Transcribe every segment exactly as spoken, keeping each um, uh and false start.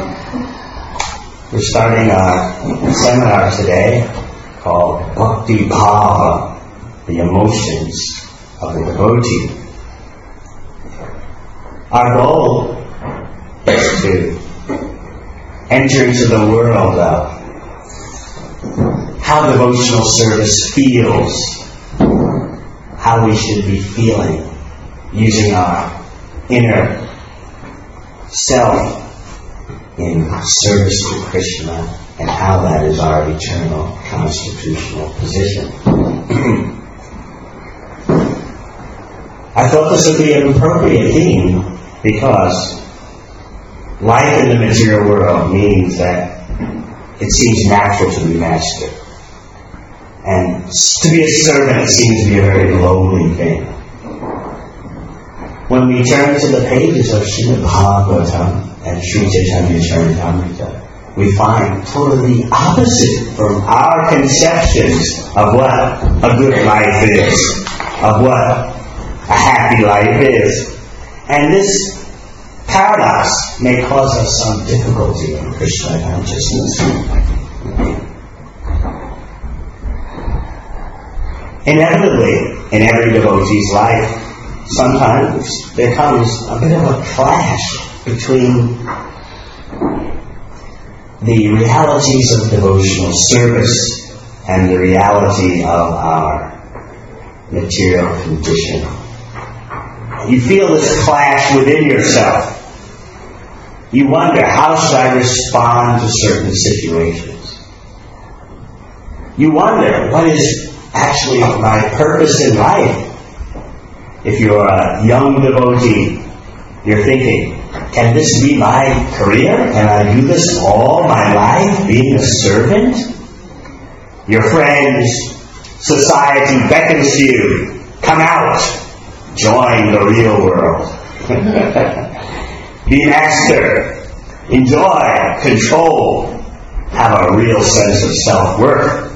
We're starting a seminar today called Bhakti Bhava, the emotions of the devotee. Our goal is to enter into the world of how devotional service feels, how we should be feeling, using our inner self in service to Krishna, and how that is our eternal constitutional position. I thought this would be an appropriate theme because life in the material world means that it seems natural to be master. And to be a servant seems to be a very lowly thing. When we turn to the pages of Srimad Bhagavatam and Sri Chaitanya Charitamrita, we find totally opposite from our conceptions of what a good life is, of what a happy life is. And this paradox may cause us some difficulty in Krishna consciousness. Inevitably, in every devotee's life, sometimes there comes a bit of a clash between the realities of devotional service and the reality of our material condition. You feel this clash within yourself. You wonder, how should I respond to certain situations? You wonder, what is actually my purpose in life? If you're a young devotee, you're thinking, can this be my career? Can I do this all my life, being a servant? Your friends, society beckons to you, come out, join the real world. Be master, enjoy, control, have a real sense of self-worth.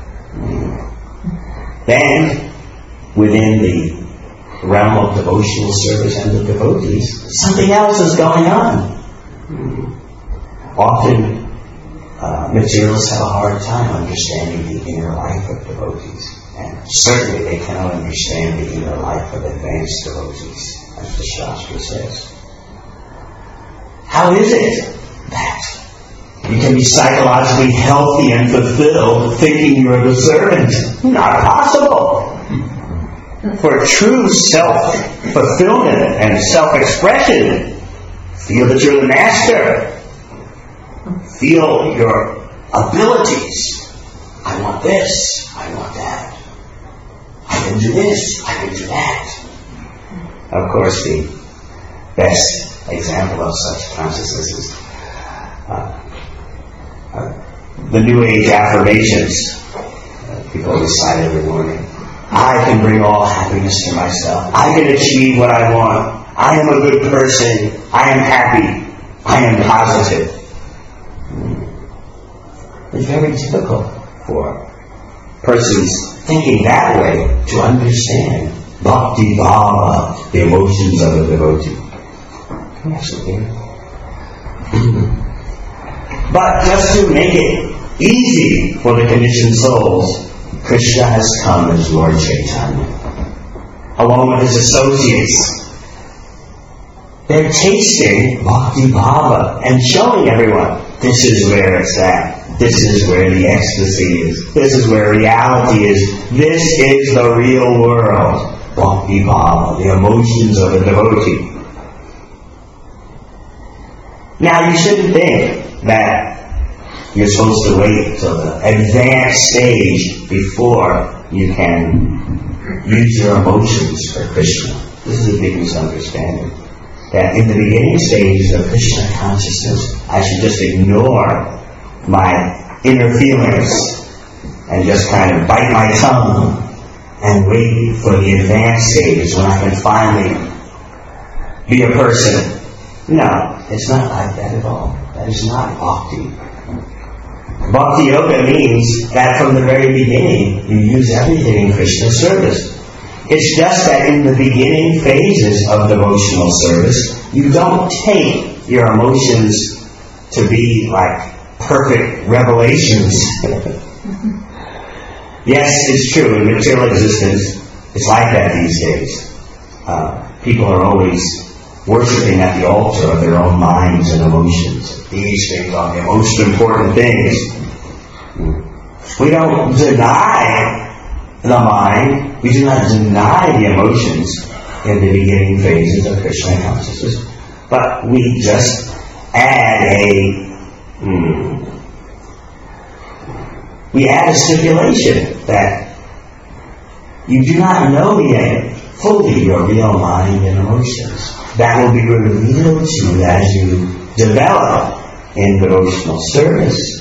Then, within the realm of devotional service and the devotees, something else is going on. Often, uh, materialists have a hard time understanding the inner life of devotees. And certainly they cannot understand the inner life of advanced devotees, as the Shastra says. How is it that you can be psychologically healthy and fulfilled thinking you're the servant? Not possible. For true self-fulfillment and self-expression, feel that you're the master. Feel your abilities. I want this. I want that. I can do this. I can do that. Of course, the best example of such consciousness is uh, uh, the New Age affirmations uh, people recite every morning. I can bring all happiness to myself. I can achieve what I want. I am a good person. I am happy. I am positive. It's very difficult for persons thinking that way to understand Bhakti Bhava, the emotions of a devotee. Absolutely. But just to make it easy for the conditioned souls, Krishna has come as Lord Chaitanya, along with his associates. They're tasting Bhakti Bhava and showing everyone, this is where it's at. This is where the ecstasy is. This is where reality is. This is the real world. Bhakti Bhava, the emotions of a devotee. Now, you shouldn't think that you're supposed to wait till the advanced stage before you can use your emotions for Krishna. This is a big misunderstanding. That in the beginning stages of Krishna consciousness, I should just ignore my inner feelings and just kind of bite my tongue and wait for the advanced stages when I can finally be a person. No, it's not like that at all. That is not bhakti. Bhakti yoga means that from the very beginning you use everything in Krishna's service. It's just that in the beginning phases of devotional service, you don't take your emotions to be like perfect revelations. Yes, it's true. In material existence, it's like that these days. Uh, people are always worshiping at the altar of their own minds and emotions. These things are the most important things. We don't deny the mind. We do not deny the emotions in the beginning phases of Krishna consciousness. But we just add a... Hmm, we add a stipulation that you do not know yet fully your real mind and emotions. That will be revealed to you as you develop in devotional service.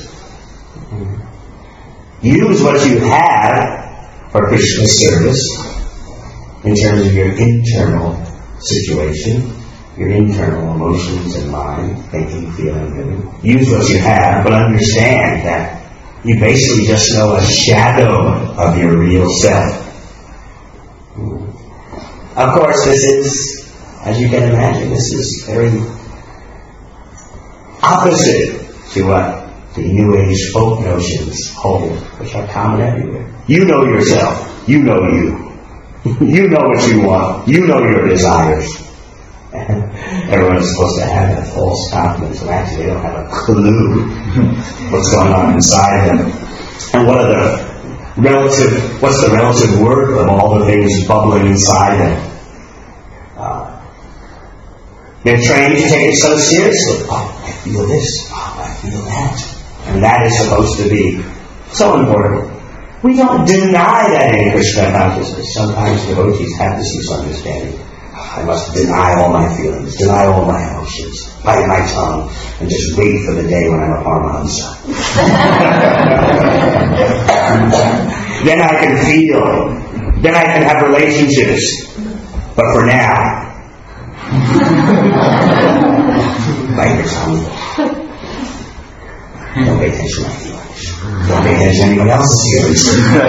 Use what you have for Krishna service in terms of your internal situation, your internal emotions and mind, thinking, feeling, living. Use what you have, but understand that you basically just know a shadow of your real self. Of course, this is, as you can imagine, this is very opposite to what the New Age folk notions hold, which are common everywhere. You know yourself. You know you. You know what you want. You know your desires. And everyone is supposed to have that false confidence, and actually they don't have a clue what's going on inside them. And what are the relative, what's the relative worth of all the things bubbling inside them? Uh, they're trained to take it so seriously. Oh, I feel this. Oh, I feel that. And that is supposed to be so important. We don't deny that in Krishna consciousness. Sometimes devotees have this misunderstanding. I must deny all my feelings, deny all my emotions, bite my tongue, and just wait for the day when I'm a Paramahansa. Then I can feel. Then I can have relationships. But for now, bite your tongue. Don't pay attention to my feelings. Don't pay attention to anyone else's feelings.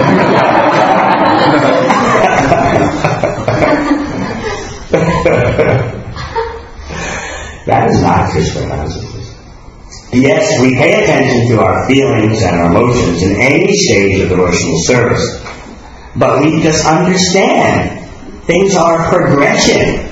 That is not Krishna consciousness. Yes, we pay attention to our feelings and our emotions in any stage of devotional service. But we just understand things are progression.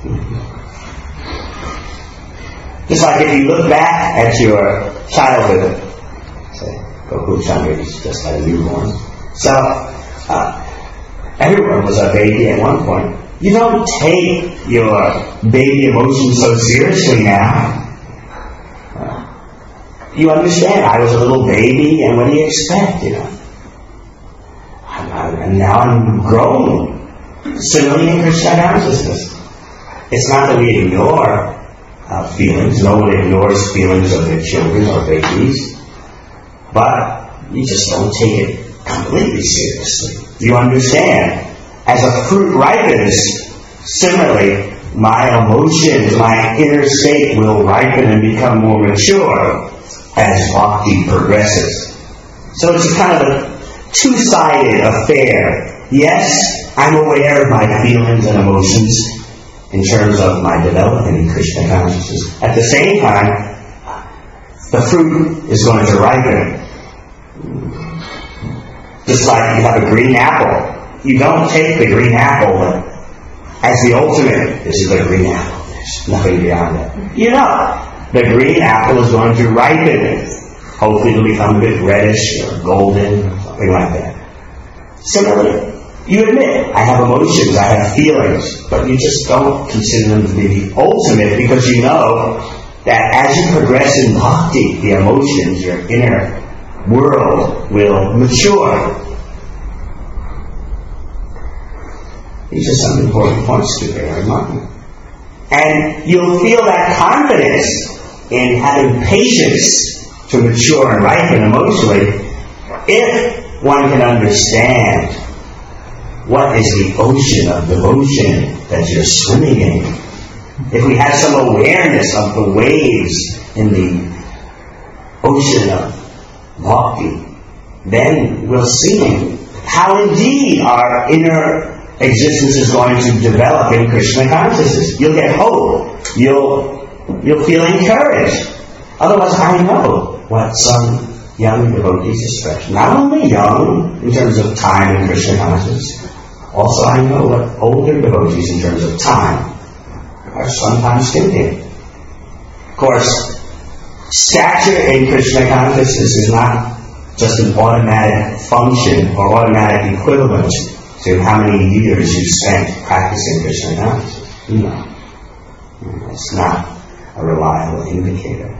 Just like if you look back at your childhood, say, Gokul Chandra just had a newborn. So, uh, everyone was a baby at one point. You don't take your baby emotions so seriously now. Uh, you understand, I was a little baby, and what do you expect, you know? I'm, I'm, and now I'm grown. Similarly in Krishna consciousness. It's not that we ignore uh, feelings. No one ignores feelings of their children or babies. But you just don't take it completely seriously. You understand. As a fruit ripens, similarly, my emotions, my inner state will ripen and become more mature as bhakti progresses. So it's kind of a two-sided affair. Yes, I'm aware of my feelings and emotions in terms of my development in Krishna consciousness. At the same time, the fruit is going to ripen. Just like you have a green apple. You don't take the green apple as the ultimate. This is the green apple. There's nothing beyond it. You know, the green apple is going to ripen. Hopefully it'll become a bit reddish or golden or something like that. Similarly, you admit, I have emotions, I have feelings, but you just don't consider them to be the ultimate because you know that as you progress in bhakti, the emotions, your inner world will mature. These are some important points to bear in mind. And you'll feel that confidence in having patience to mature and ripen emotionally if one can understand what is the ocean of devotion that you're swimming in. If we have some awareness of the waves in the ocean of bhakti, then we'll see how indeed our inner existence is going to develop in Krishna consciousness. You'll get hope. You'll you'll feel encouraged. Otherwise, I know what some young devotees especially, not only young in terms of time and Krishna consciousness, also I know what older devotees in terms of time are sometimes thinking. Of course, stature in Krishna consciousness is not just an automatic function or automatic equivalent to how many years you spent practicing Krishna consciousness. No. It's not a reliable indicator.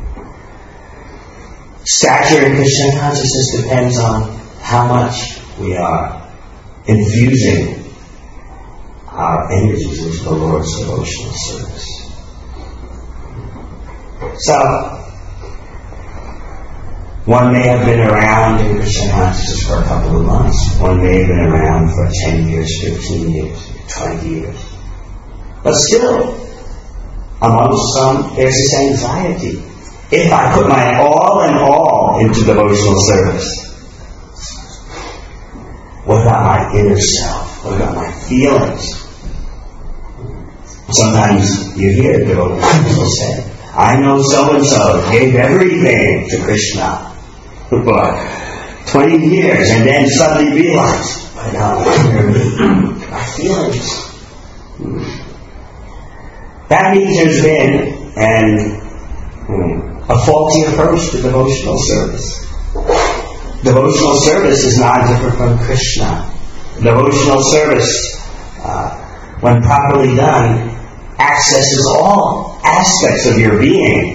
Stature in Krishna consciousness depends on how much we are infusing our energies into the Lord's devotional service. So, one may have been around in Krishna consciousness for a couple of months. One may have been around for ten years, fifteen years, twenty years. But still, amongst some, there's this anxiety. If I put my all and all into devotional service, what about my inner self? What about my feelings? Sometimes you hear devotees say, I know so-and-so gave everything to Krishna for twenty years and then suddenly realized, but now under me, my feelings. That means there's been an, a faulty approach to devotional service. Devotional service is not different from Krishna. Devotional service, uh, when properly done, accesses all aspects of your being.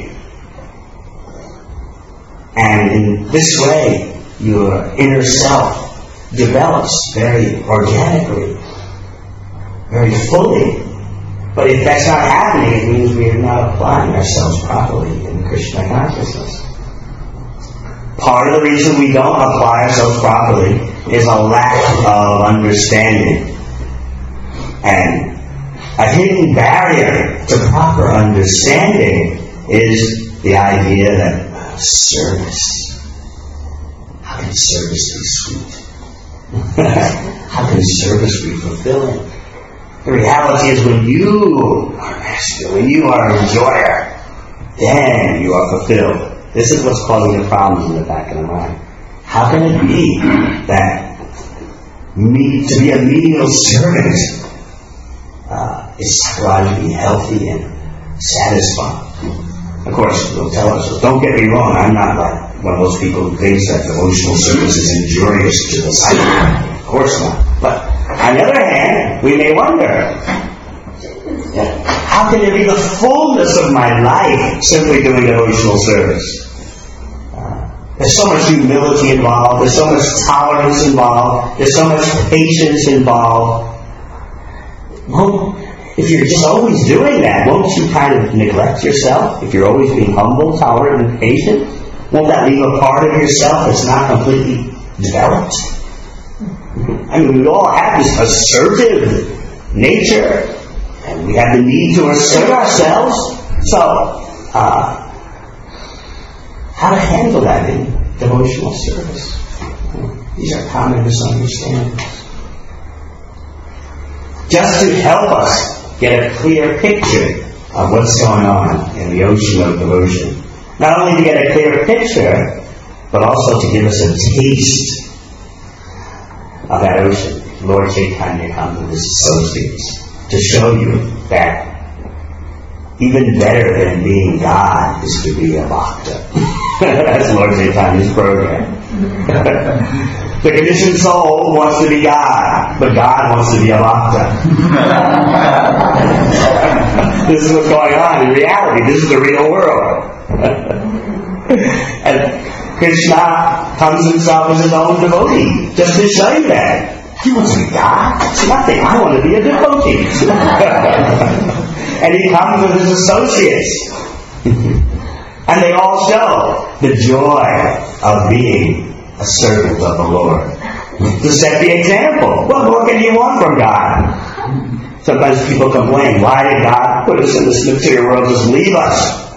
And in this way, your inner self develops very organically, very fully. But if that's not happening, it means we are not applying ourselves properly in Krishna consciousness. Part of the reason we don't apply ourselves properly is a lack of understanding. And a hidden barrier to proper understanding is the idea that uh, service. How can service be sweet? How can service be fulfilling? The reality is when you are master, when you are an enjoyer, then you are fulfilled. This is what's causing the problems in the back of the mind. How can it be that me, to be a menial servant uh, is psychologically healthy and satisfying? Of course, they'll tell us, don't get me wrong, I'm not like one of those people who thinks that devotional service is injurious to the psyche. Of course not. But on the other hand, we may wonder, how can there be the fullness of my life simply doing devotional service? There's so much humility involved. There's so much tolerance involved. There's so much patience involved. Well, if you're just always doing that, won't you kind of neglect yourself? If you're always being humble, tolerant, and patient, won't that leave a part of yourself that's not completely developed? I mean, we all have this assertive nature, and we have the need to assert ourselves. So, uh, how to handle that in devotional service? These are common misunderstandings. Just to help us get a clear picture of what's going on in the ocean of devotion. Not only to get a clear picture, but also to give us a taste of that ocean. Lord Chaitanya comes with his associates to show you that even better than being God is to be a bhakta. That's Lord Chaitanya's program. The conditioned soul wants to be God, but God wants to be a bhakta. This is what's going on in reality. This is the real world. And Krishna comes himself as his own devotee, just to show you that. He wants to be God. It's nothing. I want to be a devotee. And he comes with his associates. And they all show the joy of being a servant of the Lord. To set the example. What more can you want from God? Sometimes people complain, why did God put us in this material world? Just leave us.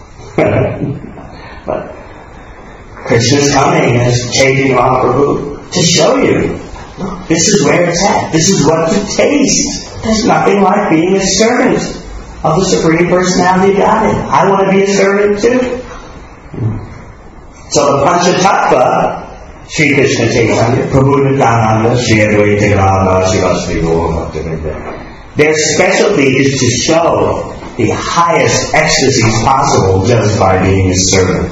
But Krishna's coming as Chaitanya Mahaprabhu to show you, look, this is where it's at. This is what to taste. There's nothing like being a servant of the Supreme Personality of Godhead. I want to be a servant too. So the Panchatattva, Sri Krishna Chaitanya, Prabhu Nityananda, Sri Advaita Gadadhara Srivastava Gaura Bhaktivinoda, their specialty is to show the highest ecstasies possible just by being a servant.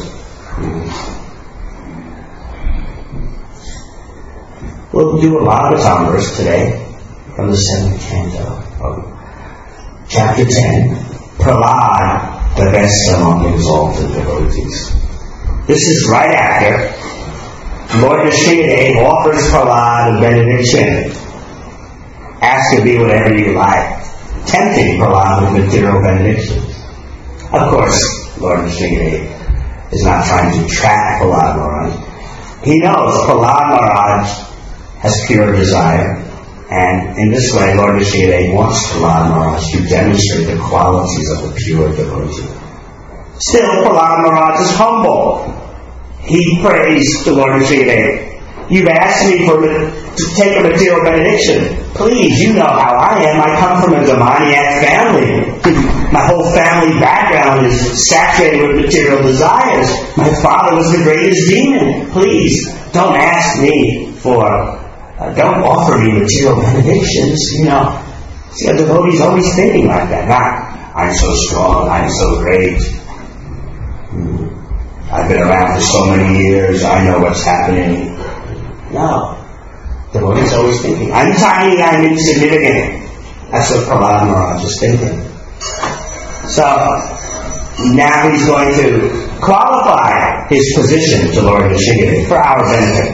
We'll do a Bhagavatam verse today from the seventh canto of chapter ten. Prahlad, the best among exalted devotees. This is right after Lord Nrsimhadev offers Prahlad a benediction. Ask to be whatever you like, tempting Prahlad with material benedictions. Of course, Lord Nrsimhadev is not trying to trap Prahlad Maharaj. He knows Prahlad Maharaj has pure desire, and in this way Lord Nrsimhadev wants Prahlad Maharaj to demonstrate the qualities of a pure devotee. Still, Prahlad Maharaj is humble. He prays to Lord Nrsimhadev, "You've asked me for to take a material benediction. Please, you know how I am. I come from a demoniac family. My whole family background is saturated with material desires. My father was the greatest demon. Please, don't ask me for, uh, don't offer me material benedictions." You know, see, a devotee's always thinking like that. Not, "I'm so strong, I'm so great. Hmm. I've been around for so many years, I know what's happening." No. The devotee's always thinking, "I'm tiny, I'm insignificant." That's what Prahlad Maharaj is thinking. So, now he's going to qualify his position to Lord Nrsimhadev for our benefit.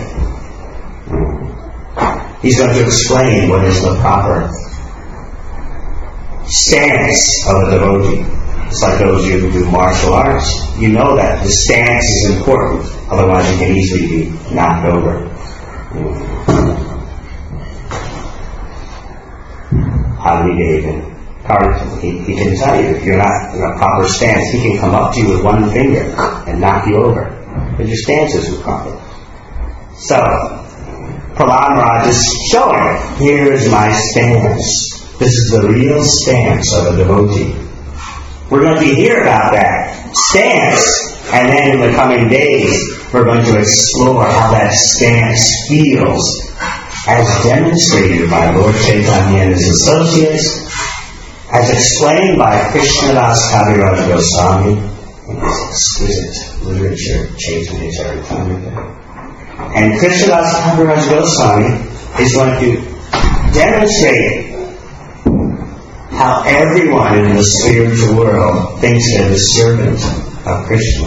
He's going to explain what is the proper stance of a devotee. It's like those of you who do martial arts. You know that the stance is important, otherwise you can easily be knocked over. Hadley David, he, he can tell you if you're not in a proper stance, he can come up to you with one finger and knock you over. But your stance isn't proper. So, Prahlad Maharaj is showing, here's my stance. This is the real stance of a devotee. We're going to hear about that stance, and then in the coming days, we're going to explore how that stance feels as demonstrated by Lord Chaitanya and his associates, as explained by Krishnadas Kaviraj Goswami in his exquisite literature, Chaitanya Charitamrita. And Krishnadas Kaviraj Goswami is going to demonstrate how everyone in the spiritual world thinks they're the servant of Krishna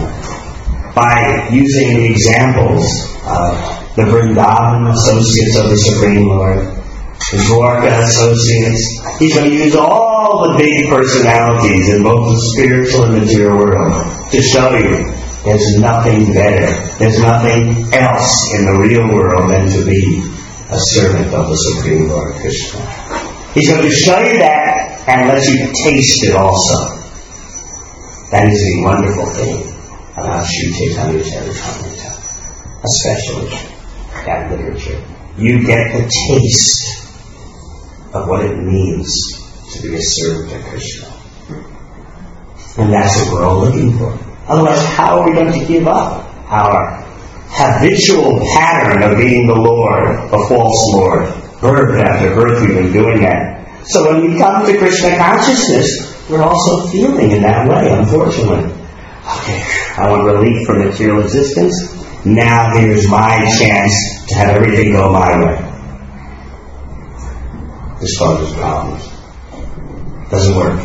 by using the examples of the Vrindavan associates of the Supreme Lord, the Dwarka associates. He's going to use all the big personalities in both the spiritual and material world to show you there's nothing better, there's nothing else in the real world than to be a servant of the Supreme Lord Krishna. He's going to show you that and let you taste it also. That is the wonderful thing about Sri Chaitanya Charitamrita, especially that literature. You get the taste of what it means to be a servant of Krishna. And that's what we're all looking for. Otherwise, how are we going to give up our habitual pattern of being the Lord, a false Lord? Birth after birth we've been doing that. So when we come to Krishna consciousness, we're also feeling in that way, unfortunately. Okay, I want relief from material existence. Now here's my chance to have everything go my way. This causes problems. Doesn't work.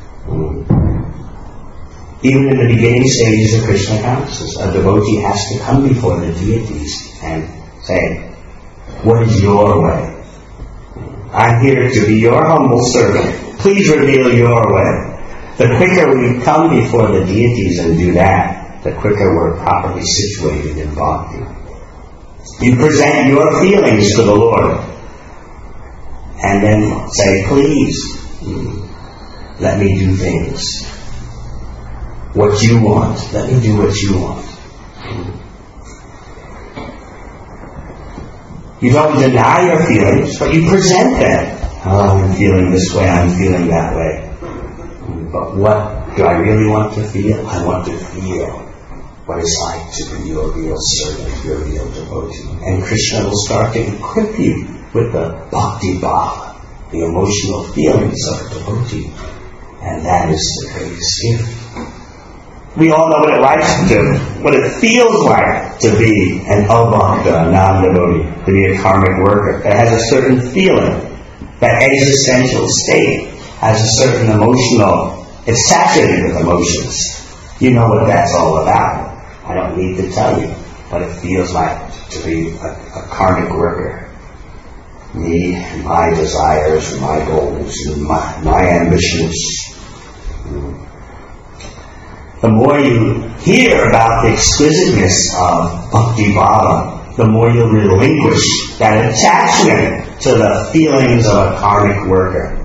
Even in the beginning stages of Krishna consciousness, a devotee has to come before the deities and say, "What is your way? I'm here to be your humble servant. Please reveal your way." The quicker we come before the deities and do that, the quicker we're properly situated in bhakti. You present your feelings to the Lord and then say, "Please, let me do things. What you want, let me do what you want." You don't deny your feelings, but you present them. "Oh, I'm feeling this way, I'm feeling that way. But what do I really want to feel? I want to feel what it's like to be your real servant, your real devotee. And Krishna will start to equip you with the bhakti bhava, the emotional feelings of a devotee. And that is the greatest gift. We all know what it likes to, what it feels like to be an avakta, a non-devotee, to be a karmic worker. It has a certain feeling. That existential state has a certain emotional, it's saturated with emotions. You know what that's all about. I don't need to tell you what it feels like to be a, a karmic worker. Me, and my desires, and my goals, and my, my ambitions. The more you hear about the exquisiteness of bhakti bhava, the more you'll relinquish that attachment to the feelings of a karmic worker.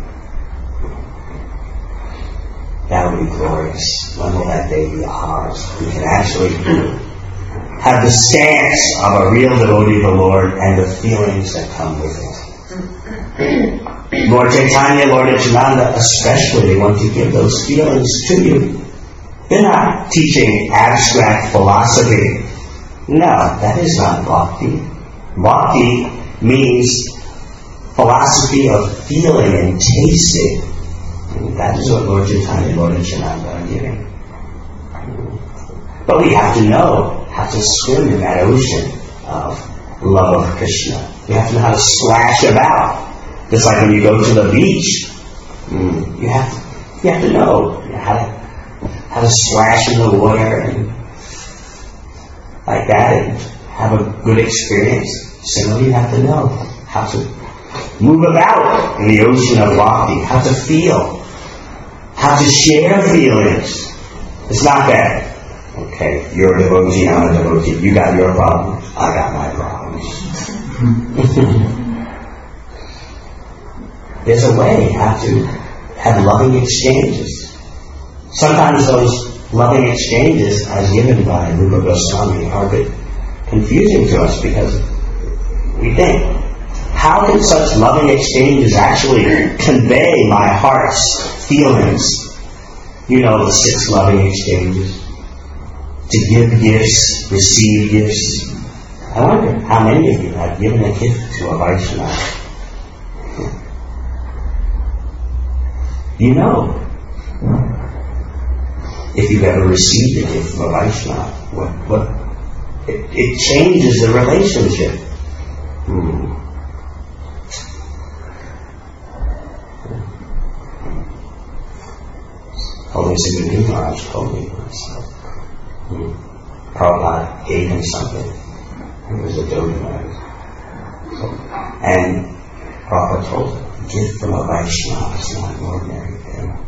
That would be glorious. When will that day be ours? We can actually have the stance of a real devotee of the Lord and the feelings that come with it. Lord Chaitanya, Lord Nityananda especially want to give those feelings to you. They're not teaching abstract philosophy. No, that is not bhakti. Bhakti means philosophy of feeling and tasting. And that is what Lord Chaitanya and Lord Nityananda are giving. But we have to know how to swim in that ocean of love of Krishna. We have to know how to splash about. Just like when you go to the beach, you have to, you have to know how to how to splash in the water and like that and have a good experience. Similarly, you have to know how to move about in the ocean of bhakti, how to feel, how to share feelings. It's not that, okay, you're a devotee, I'm a devotee, you got your problems, I got my problems. There's a way how to have loving exchanges. Sometimes those loving exchanges, as given by Rupa Goswami, are a bit confusing to us because we think, how can such loving exchanges actually convey my heart's feelings? You know the six loving exchanges. To give gifts, receive gifts. I wonder how many of you have given a gift to a Vaishnava. You know, if you've ever received a gift from a Vaishnava, what, what, it, it changes the relationship. Hmm. Holy Siddhartha Maharaj told me once. Hmm. Prabhupada gave him something. It was a Dodi Maharaj. And Prabhupada told him, a gift from a Vaishnava is not an ordinary thing.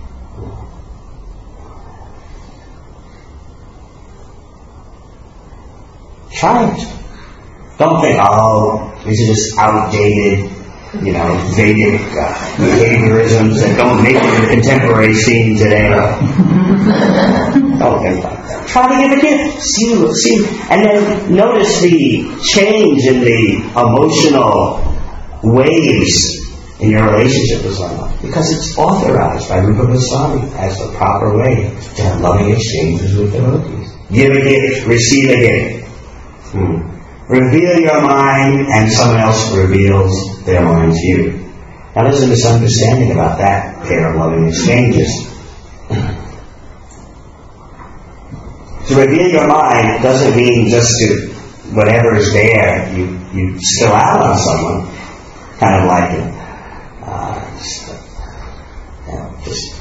Try it. Don't think, oh, these are just outdated, you know, Vedic uh, behaviorisms that don't make it in the contemporary scene today. Don't think like that. Try to give a gift. See, see, and then notice the change in the emotional waves in your relationship with someone, because it's authorized by Rupa Goswami as the proper way to have loving exchanges with devotees. Give a gift, receive a gift. Hmm. Reveal your mind and someone else reveals their mind to you. Now there's a misunderstanding about that pair of loving exchanges. To reveal your mind doesn't mean just to whatever is there, you, you spill out on someone, kind of like it. Uh, just, you know, just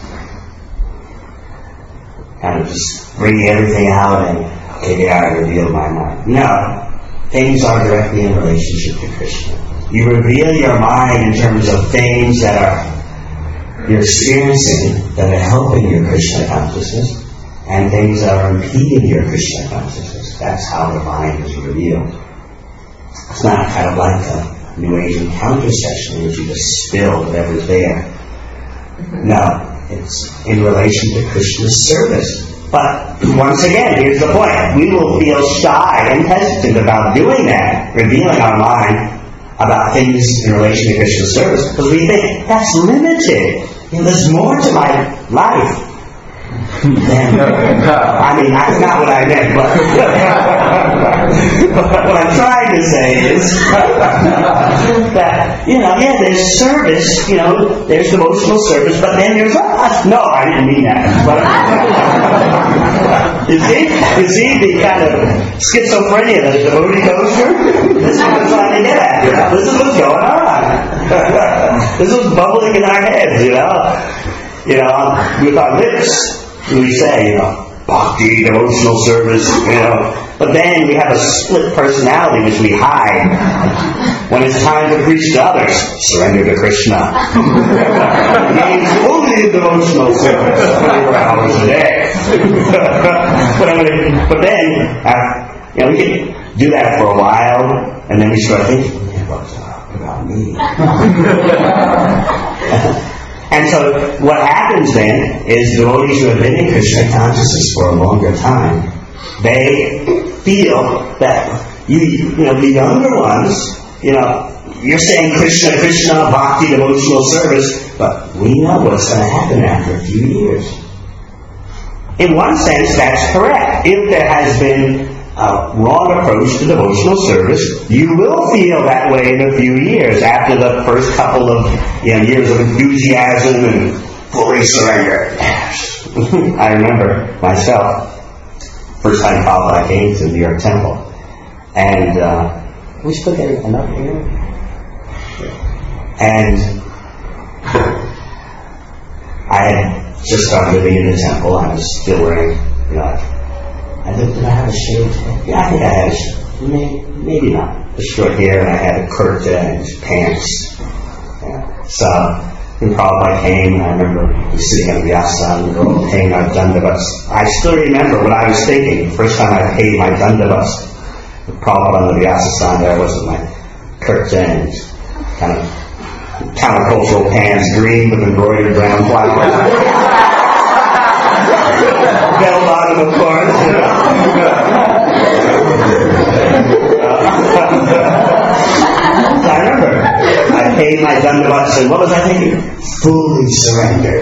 kind of just bring everything out and okay, there I reveal my mind. No. Things are directly in relationship to Krishna. You reveal your mind in terms of things that are you're experiencing that are helping your Krishna consciousness and things that are impeding your Krishna consciousness. That's how the mind is revealed. It's not kind of like a New Age encounter session in which you just spill whatever's there. No, it's in relation to Krishna's service. But once again, here's the point. We will feel shy and hesitant about doing that, revealing our mind about things in relation to Krishna's service, because we think, that's limited. You know, there's more to my life. then, I mean, that's not what I meant, but what I'm trying to say is that, you know, yeah, there's service, you know, there's devotional service, but then there's us. No, I didn't mean that. But, you see? You see the kind of schizophrenia that a devotee goes through? This is what I'm trying to get at, you know? This is what's going on. This is bubbling in our heads, you know? You know, with our lips, we say, you know, bhakti, devotional service, you know. But then we have a split personality which we hide. When it's time to preach to others, surrender to Krishna. Means fully devotional service, twenty-four hours a day. but, I mean, but then, uh, you know, we can do that for a while, and then we start thinking, yeah, what's about me? And so what happens then is devotees who have been in Krishna consciousness for a longer time, they feel that you, you know, the younger ones, you know, you're saying Krishna, Krishna, bhakti, devotional service, but we know what's going to happen after a few years. In one sense, that's correct. If there has been a wrong approach to devotional service, you will feel that way in a few years after the first couple of you know, years of enthusiasm and fully surrender. I remember myself, first time Prabhupada came to the New York Temple, and uh, we still getting enough here? And I had just started living in the temple. I was still wearing, you know, I did, did I have a shaved head? Yeah, I think I had a shaved maybe, maybe not. A short hair, and I had a kurta and pants. Yeah. So, when Prabhupada came, I remember we sitting on the asana, we were all paying our dandavats. I still remember what I was thinking. The first time I paid my dandavats, with Prabhupada on the asana, there was my kurta and kind of countercultural pants, green with embroidered brown flowers. Bell bottom, of course. You know. So I remember, I paid my dandavats, and what was I thinking? Fully surrendered.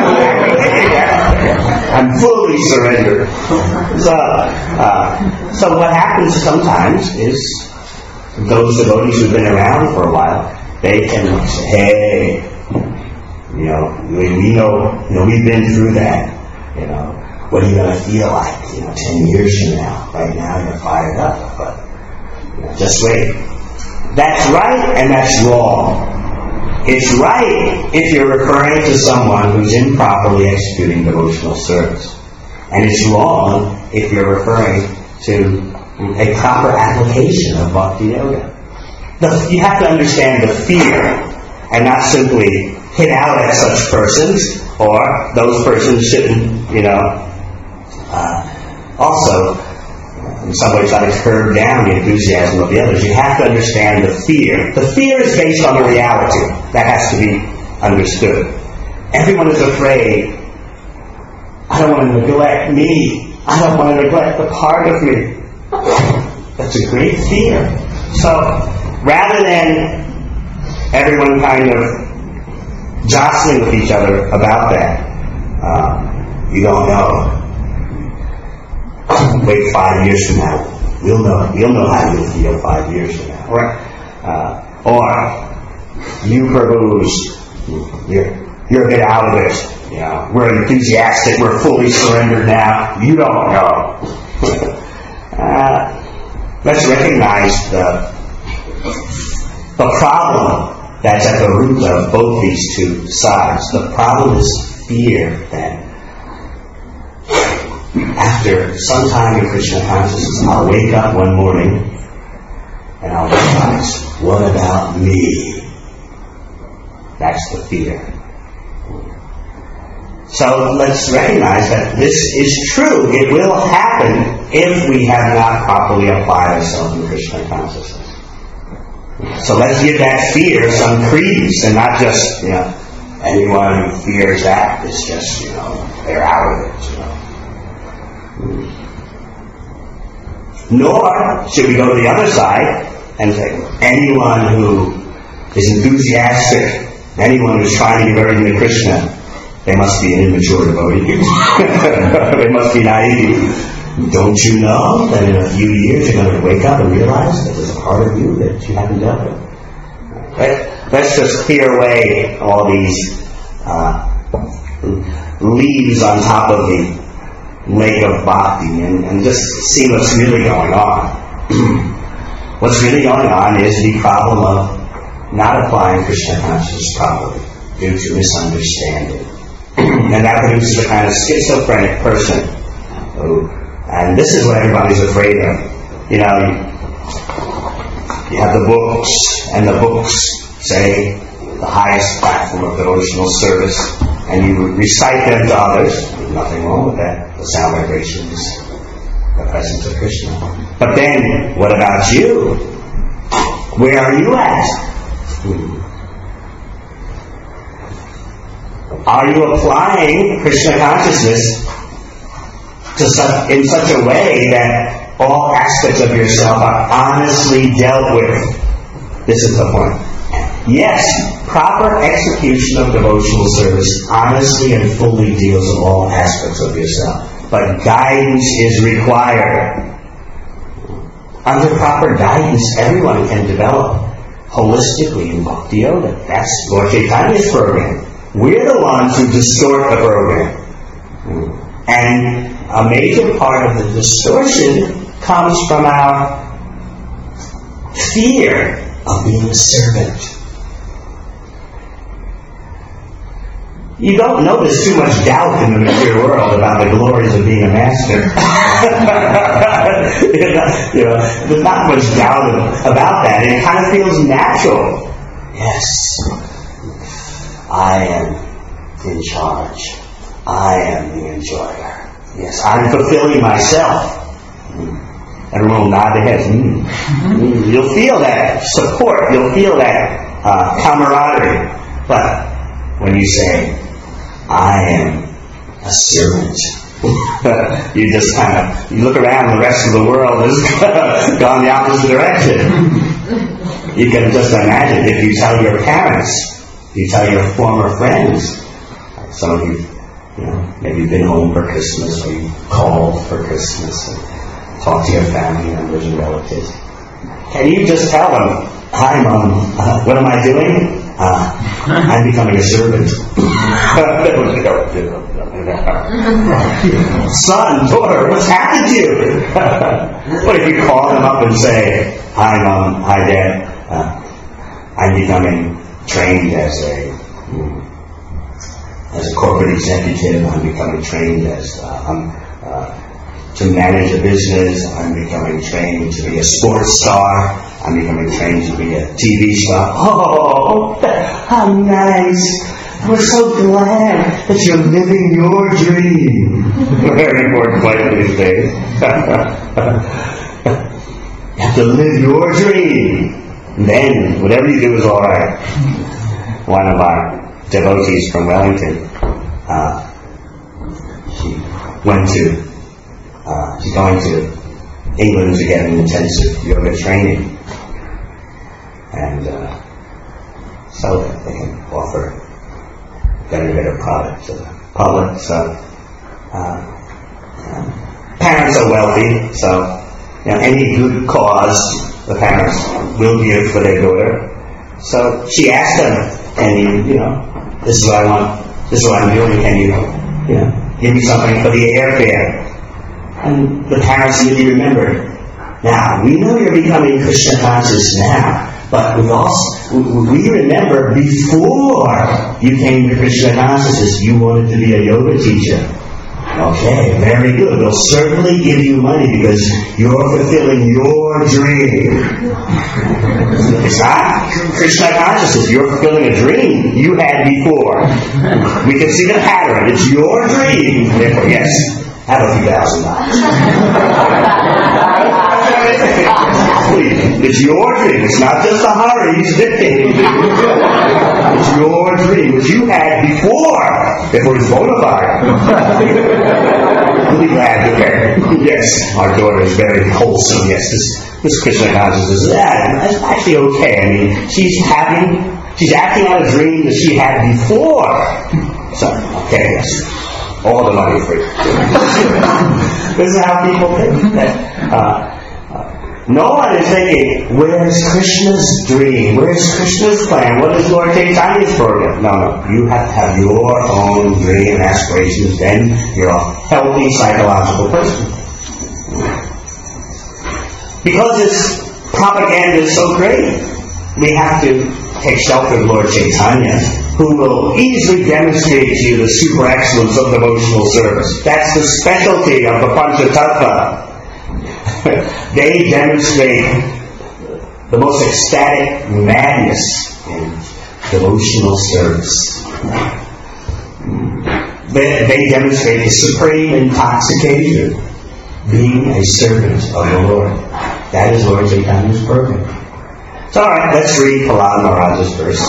I'm fully surrendered. So, uh, so what happens sometimes is those devotees who've been around for a while, they can say, hey, you know, we, we know, you know, we've been through that, you know. What are you going to feel like, you know, ten years from now? Right now you're fired up, but you know, just wait. That's right and that's wrong. It's right if you're referring to someone who's improperly executing devotional service. And it's wrong if you're referring to a proper application of Bhakti Yoga. The, you have to understand the fear and not simply hit out at such persons, or those persons shouldn't, you know, Uh, also, in some ways, try to curb down the enthusiasm of the others. You have to understand the fear. The fear is based on the reality. That has to be understood. Everyone is afraid. I don't want to neglect me. I don't want to neglect the part of me. That's a great fear. So, rather than everyone kind of jostling with each other about that, uh, you don't know. Wait five years from now. We'll know. You'll know how you'll feel five years from now. Or, uh, or you Prabhus, you're you're a bit out of it. You know, we're enthusiastic. We're fully surrendered now. You don't know. uh, let's recognize the the problem that's at the root of both these two sides. The problem is fear. Then. After some time in Krishna consciousness, I'll wake up one morning and I'll realize, what about me? That's the fear. So let's recognize that this is true. It will happen if we have not properly applied ourselves in Krishna consciousness. So let's give that fear some credence and not just, you know, anyone who fears that is just, you know, they're out of it, you know. Nor should we go to the other side and say, anyone who is enthusiastic, anyone who's trying to get everything to Krishna, They must be an immature devotee. They must be naive. Don't you know that in a few years you're going to wake up and realize that there's a part of you that you haven't dealt with? Let, let's just clear away all these uh, leaves on top of the lake of bhakti and, and just see what's really going on. What's really going on is the problem of not applying Krishna consciousness properly due to misunderstanding. And that produces a kind of schizophrenic person. Who, and this is what everybody's afraid of. You know, you, you have the books, and the books say the highest platform of devotional service, and you recite them to others. There's nothing wrong with that. The sound vibrations, the presence of Krishna. But then, what about you? Where are you at? Are you applying Krishna consciousness to such, in such a way that all aspects of yourself are honestly dealt with? This is the point. Yes, proper execution of devotional service honestly and fully deals with all aspects of yourself. But guidance is required. Under proper guidance, everyone can develop holistically in Bhakti Yoga. That's Lord Chaitanya's program. We're the ones who distort the program. And a major part of the distortion comes from our fear of being a servant. You don't notice too much doubt in the material world about the glories of being a master. you know, there's not much doubt about that. It kind of feels natural. Yes, I am in charge. I am the enjoyer. Yes, I'm fulfilling myself. Everyone will nod their heads. Mm. Mm. You'll feel that support. You'll feel that uh, camaraderie. But when you say, I am a servant, you just kind of, you look around and the rest of the world has gone the opposite direction. You can just imagine if you tell your parents, you tell your former friends, some of you, you know, maybe you've been home for Christmas or you called for Christmas and talked to your family members and relatives. Can you just tell them, hi Mom, uh, what am I doing? Uh, I'm becoming a servant. Son, daughter, what's happened to you? What if you call them up and say, hi Mom, hi Dad, uh, I'm becoming trained as a as a corporate executive. I'm becoming trained as uh, I'm, uh, to manage a business. I'm becoming trained to be a sports star. I'm becoming trained to be a T V star. Oh, how nice! We're so glad that you're living your dream. Very important point these days. You have to live your dream. And then, whatever you do is all right. One of our devotees from Wellington, uh, she went to, uh, she's going to England to get an intensive yoga training. And uh, so that they can offer better and better product to the public. So, uh, uh, parents are wealthy, so you know, any good cause the parents will give for their daughter. So she asked them, "Can you, you know, this is what I want. This is what I'm doing. Can you, you know, give me something for the airfare?" And the parents really remembered. Now we know you're becoming Krishna conscious now. But we also, we remember before you came to Krishna consciousness, you wanted to be a yoga teacher. Okay, very good. We'll certainly give you money because you're fulfilling your dream. It's not Krishna consciousness. You're fulfilling a dream you had before. We can see the pattern. It's your dream. Therefore, yes, have a few thousand dollars. It's your dream. It's not just a hurry he's dictating to you. It's your dream, which you had before, before it's bona fide. We'll be glad to pay. Yes, our daughter is very wholesome. Yes, this, this Krishna consciousness, yeah, it's actually okay. I mean, she's having, she's acting out a dream that she had before. So, Okay, yes. All the money free. This is how people think. That, uh, no one is thinking, where's Krishna's dream? Where's Krishna's plan? What is Lord Chaitanya's program? No, no. You have to have your own dream and aspirations. Then you're a healthy psychological person. Because this propaganda is so great, we have to take shelter of Lord Chaitanya, who will easily demonstrate to you the super excellence of devotional service. That's the specialty of the Panchatattva. They demonstrate the most ecstatic madness in devotional service. They, they demonstrate the supreme intoxication, being a servant of the Lord. That is Lord Chaitanya's program. So, all right, let's read Prahlad Maharaj's verse.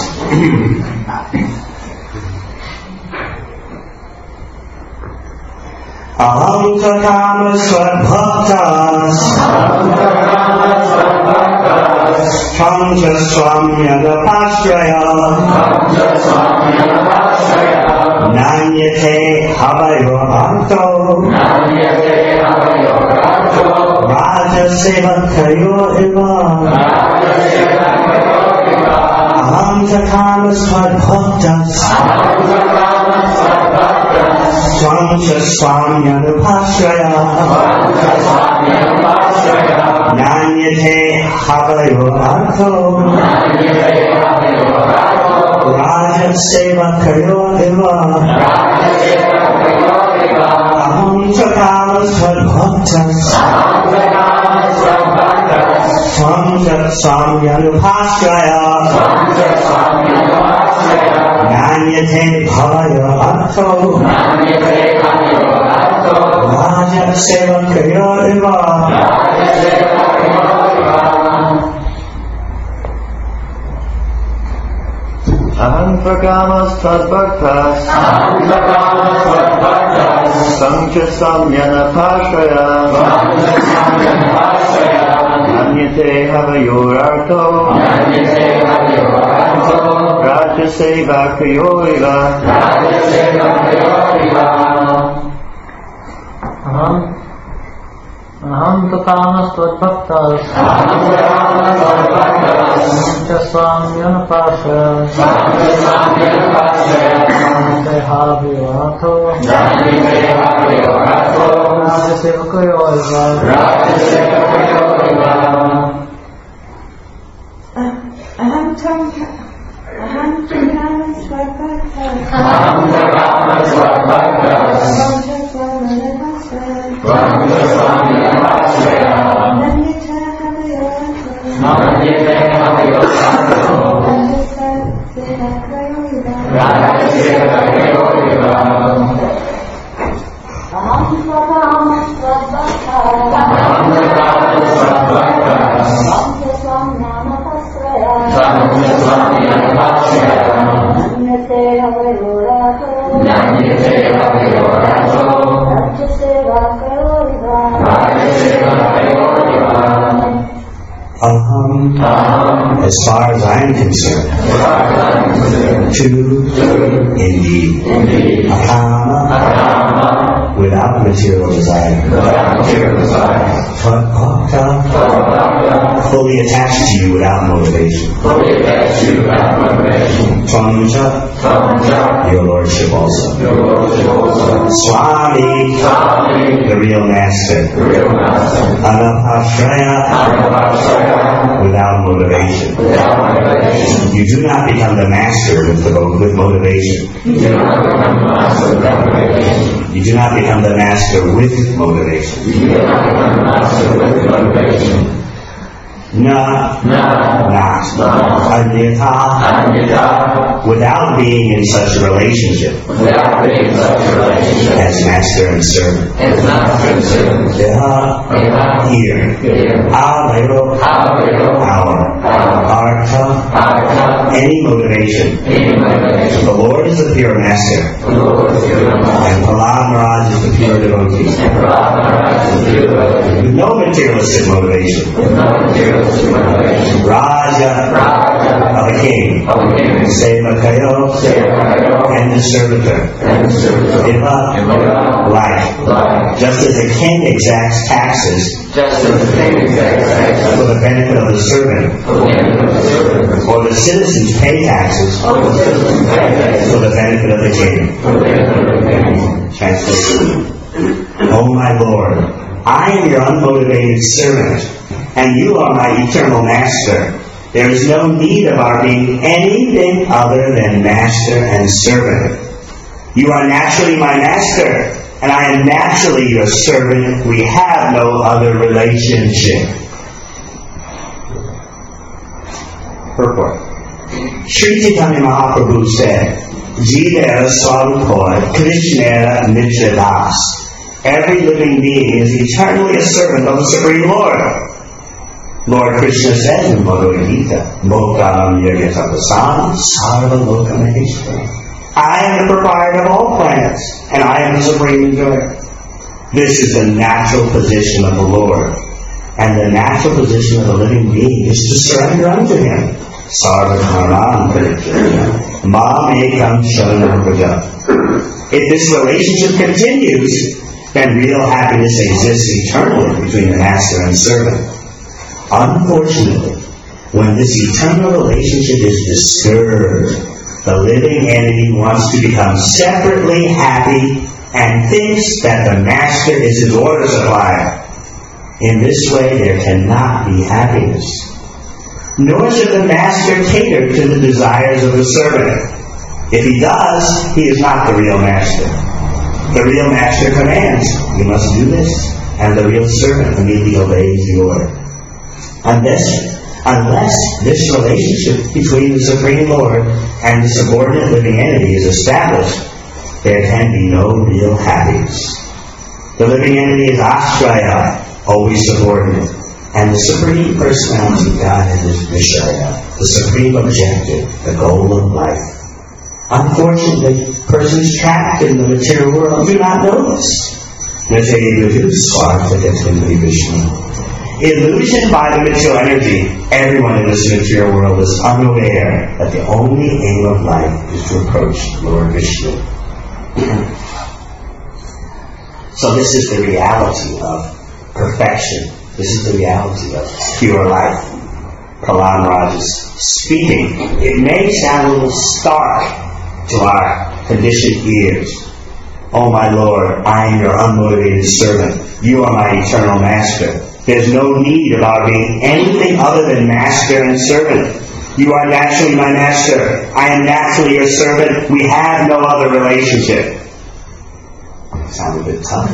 Aham takama swadbhaktas Pancha swamyana pashraya Nanyate havayo arto Raja sevakayo eva Aham takama swadbhaktas Swamcha swamyana pashraya Nanyate havayo arto Raja sevakayo eva Aham takama swadbhaktas Swamcha swamyana pashraya Nanyate bhavayo arto Raja sevakayo eva Aham prakamas tadbhaktas Sankhya samyana pashraya Nanyate havayo arto Raja sevakayo eva Aham Aham takamas tadbhaktas Sankhya samyana pashraya Nanyate havayo arto Raja sevakayo eva Aham Tanka Aham Takamas Tadbhaktas Aham prakamas tadbhaktas Sankhya samyana pashraya Sankhya samyana pashraya Nanyate havayo arto Nanyate havayo arto Raja sevakayo eva Aham Takamas Tadbhaktas Aham prakamas tadbhaktas Sankhya samyana pashraya Sankhya samyana pashraya Nanyate havayo arto Nanyate havayo arto Raja sevakayo eva Raja sevakayo eva Aham, as far as I am concerned, two, indeed, akama, without material desire, bhakta, fully attached to you without motivation, Tvamcha, your lordship also, Swami, the real master, Anapashraya, without motivation. You do not become the master with, the, with motivation. You do not become the master with motivation. Na, not, anyatha, without being in such a relationship as master and servant. Deha, here. Avayo, our. Artha, any motivation. The Lord is the pure master, and Prahlad Maharaj is the pure devotee. With no materialistic motivation. Raja of a king. Sevakayo and the servitor. Iva, life. Just as a king exacts taxes for the benefit of the servant, or the citizens pay taxes for the benefit of the king. Translation. O my Lord, I am your unmotivated servant, and you are my eternal master. There is no need of our being anything other than master and servant. You are naturally my master, and I am naturally your servant. We have no other relationship. Purport. Sri Chaitanya Mahaprabhu said, Jivera Swarupor Krishnera Mitradas. Every living being is eternally a servant of the Supreme Lord. Lord Krishna said in Bhagavad Gita, Mokam Yagatapasan Sarva Lokamaheshwara. I am the proprietor of all planets, and I am the supreme enjoyer. This is the natural position of the Lord, and the natural position of the living being is to surrender unto Him. Sarva Dharman Parityaya Mam Ekam Sharanam Vraja. If this relationship continues, then real happiness exists eternally between the master and servant. Unfortunately, when this eternal relationship is disturbed, the living entity wants to become separately happy and thinks that the master is his order supplier. In this way, there cannot be happiness. Nor should the master cater to the desires of the servant. If he does, he is not the real master. The real master commands, you must do this, and the real servant immediately obeys the order. Unless, unless this relationship between the Supreme Lord and the subordinate living entity is established, there can be no real happiness. The living entity is Ashraya, always subordinate, and the Supreme Personality of Godhead is Vishaya, the supreme objective, the goal of life. Unfortunately, persons trapped in the material world do not know this. Illusioned by the material energy, everyone in this material world is unaware that the only aim of life is to approach Lord Vishnu. So this is the reality of perfection. This is the reality of pure life. Prahlad Maharaj is speaking. It may sound a little stark to our conditioned ears. Oh my Lord, I am your unmotivated servant. You are my eternal master. There's no need of our being anything other than master and servant. You are naturally my master. I am naturally your servant. We have no other relationship. Sounds a bit tough.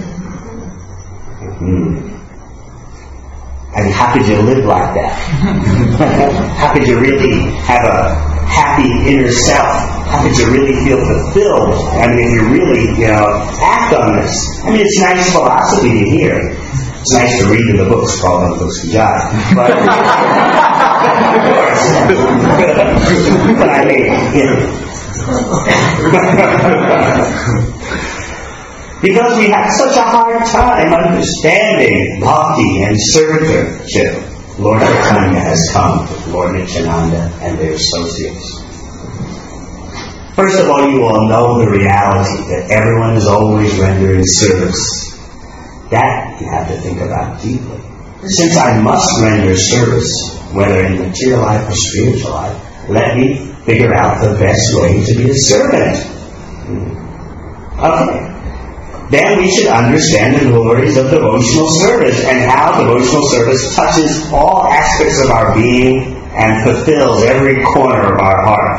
Mm-hmm. And how could you live like that? How could you really have a happy inner self? How could you really feel fulfilled? I mean, if you really, you know, act on this. I mean, it's nice philosophy to hear. It's nice to read in the books, called on the books of God. But, of course. But I mean, you know. Because we have such a hard time understanding bhakti and servitorship, Lord Chaitanya has come with Lord Nityananda and their associates. First of all, you all know the reality that everyone is always rendering service. That you have to think about deeply. Since I must render service, whether in material life or spiritual life, let me figure out the best way to be a servant. Okay. Then we should understand the glories of devotional service and how devotional service touches all aspects of our being and fulfills every corner of our heart.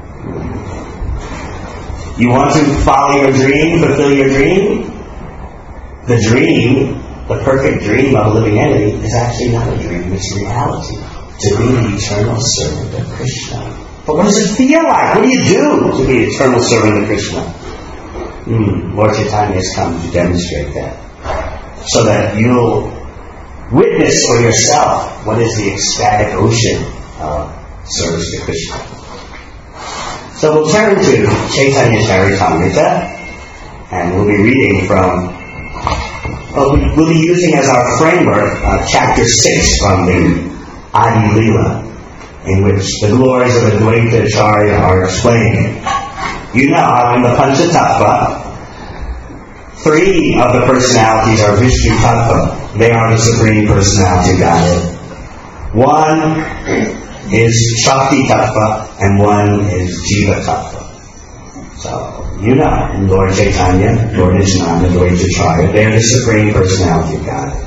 You want to follow your dream, fulfill your dream? The dream, the perfect dream of a living entity, is actually not a dream, it's reality. To be the eternal servant of Krishna. But what does it feel like? What do you do to be the eternal servant of Krishna? Mm, Lord Chaitanya has come to demonstrate that. So that you'll witness for yourself what is the ecstatic ocean of service to Krishna. So we'll turn to Chaitanya Charitamrita, and we'll be reading from, well, we'll be using as our framework uh, chapter six from the Adi Leela, in which the glories of Advaita Acharya are explained. You know how in the Panchatattva, three of the personalities are Vishnu Tattva. They are the Supreme Personality of Godhead. One is Shakti Tattva, and one is Jiva Tattva. So, you know, Lord Chaitanya, Lord Nityananda, Lord Acharya, they are the Supreme Personality of Godhead.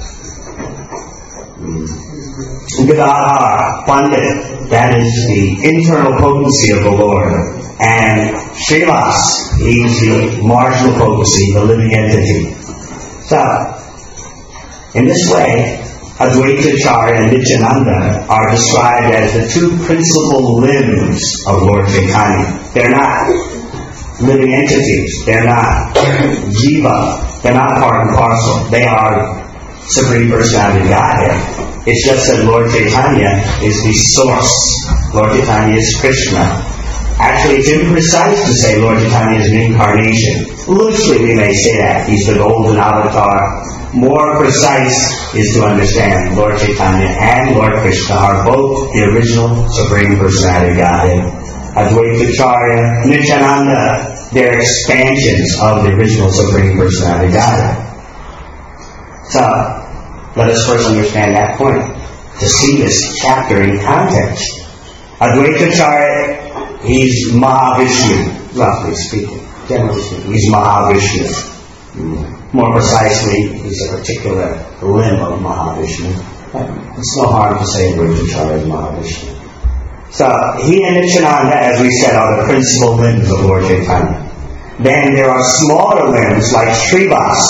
Gadadhar, Pandit, that is the internal potency of the Lord. And Srivas, he's the marginal potency, the living entity. So, in this way, Advaita Acharya and Nityananda are described as the two principal limbs of Lord Chaitanya. They're not living entities. They're not jiva. They're not part and parcel. They are Supreme Personality of Godhead. It's just that Lord Chaitanya is the source. Lord Chaitanya is Krishna. Actually, it's imprecise to say Lord Chaitanya is an incarnation. Loosely we may say that. He's the golden avatar. More precise is to understand Lord Chaitanya and Lord Krishna are both the original Supreme Personality of Godhead. Advaita Acharya, Nityananda, they're expansions of the original Supreme Personality of Godhead. So, let us first understand that point, to see this chapter in context. Advaita Acharya, he's Mahavishnu, roughly speaking, generally speaking. He's Mahavishnu. More precisely, he's a particular limb of Mahavishnu. It's no harm to say Advaita Acharya is Mahavishnu. So, he and Nityananda, as we said, are the principal limbs of Lord Chaitanya. Then there are smaller limbs like Srivas.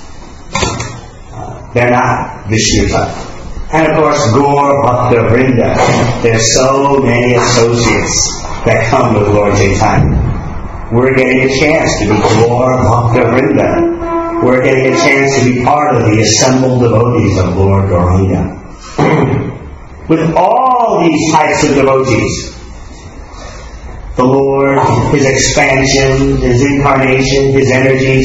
Uh, they're not Vishnu Tattva. And of course, Gaur Bhakta Vrinda. There's so many associates that come with Lord Chaitanya. We're getting a chance to be Gaur Bhakta Vrinda. We're getting a chance to be part of the assembled devotees of Lord Gauranga. With all these types of devotees, the Lord, His expansion, His incarnation, His energies,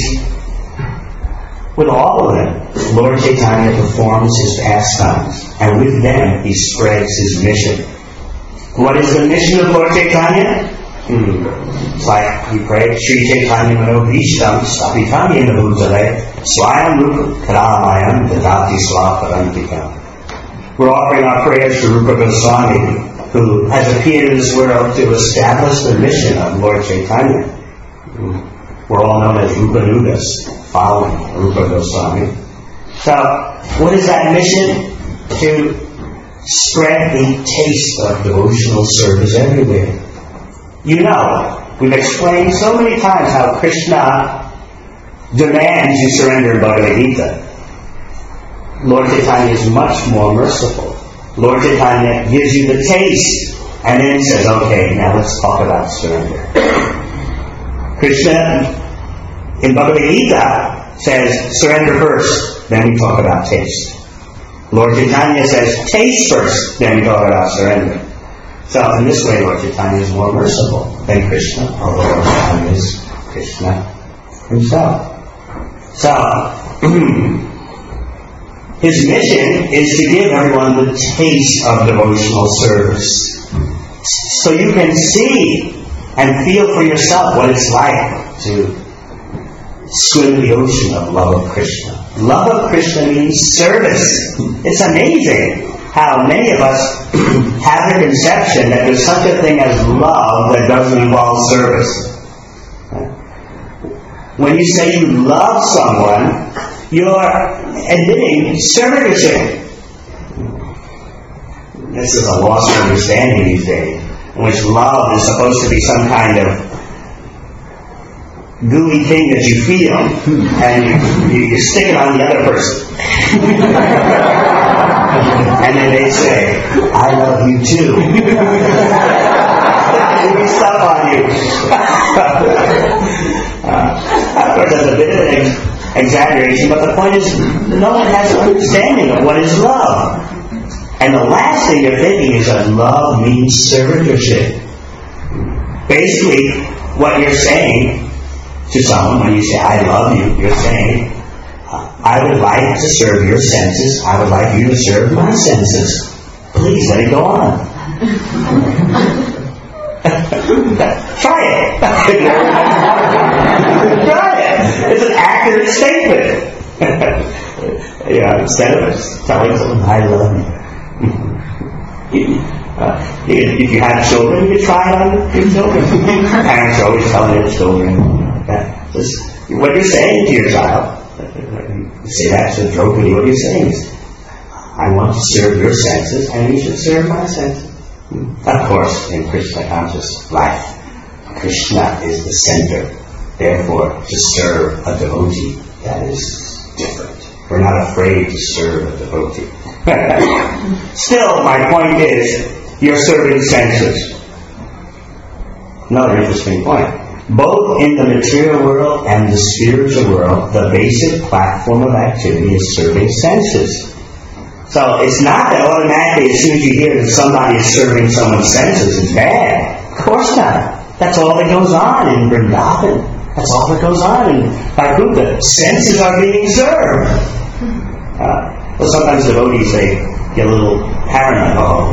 with all of them, Lord Chaitanya performs His pastimes, and with them He spreads His mission. What is the mission of Lord Chaitanya? Hmm. It's like we pray, Sri Chaitanya Manobhishtam Stapitani Nabhutale Swayam Rupa Karamayam Dadati Swaparantika. We're offering our prayers to Rupa Goswami, who has appeared in this world to establish the mission of Lord Chaitanya. We're all known as Rupa Nugas, following Rupa Goswami. So, what is that mission? To spread the taste of devotional service everywhere. You know, we've explained so many times how Krishna demands you surrender in Bhagavad Gita. Lord Chaitanya is much more merciful. Lord Chaitanya gives you the taste and then says, okay, now let's talk about surrender. Krishna in Bhagavad Gita says, surrender first, then we talk about taste. Lord Chaitanya says, taste first, then we talk about surrender. So in this way, Lord Chaitanya is more merciful than Krishna, although Lord Chaitanya is Krishna himself. So, His mission is to give everyone the taste of devotional service. So you can see and feel for yourself what it's like to swim in the ocean of love of Krishna. Love of Krishna means service. It's amazing how many of us have the conception that there's such a thing as love that doesn't involve service. When you say you love someone, you're admitting servitorship. This is a lost understanding these days, in which love is supposed to be some kind of gooey thing that you feel, and you, you, you stick it on the other person. And then they say, I love you too. Gooey stuff on you. uh, of course, that's a bit of an exaggeration, but the point is, no one has an understanding of what is love. And the last thing you're thinking is that love means servitorship. Basically, what you're saying to someone when you say, I love you, you're saying, I would like to serve your senses, I would like you to serve my senses. Please let it go on. Try it. Try it. It's an accurate statement. Yeah, instead of telling someone, I love you. Uh, if you have children, you can try it on your children. Parents are always telling their children that. Just, what you're saying to your child, you say that to jokingly, what you're saying is, I want to serve your senses, and you should serve my senses. Of course, in Krishna conscious life, Krishna is the center. Therefore, to serve a devotee, that is different. We're not afraid to serve a devotee. Still, my point is, you're serving senses. Another interesting point. Both in the material world and the spiritual world, the basic platform of activity is serving senses. So it's not that automatically as soon as you hear that somebody is serving someone's senses is bad. Of course not. That's all that goes on in Vrindavan. That's all that goes on in Vaikuntha. Senses are being served. Uh, well, sometimes devotees, they get a little paranoid. Oh,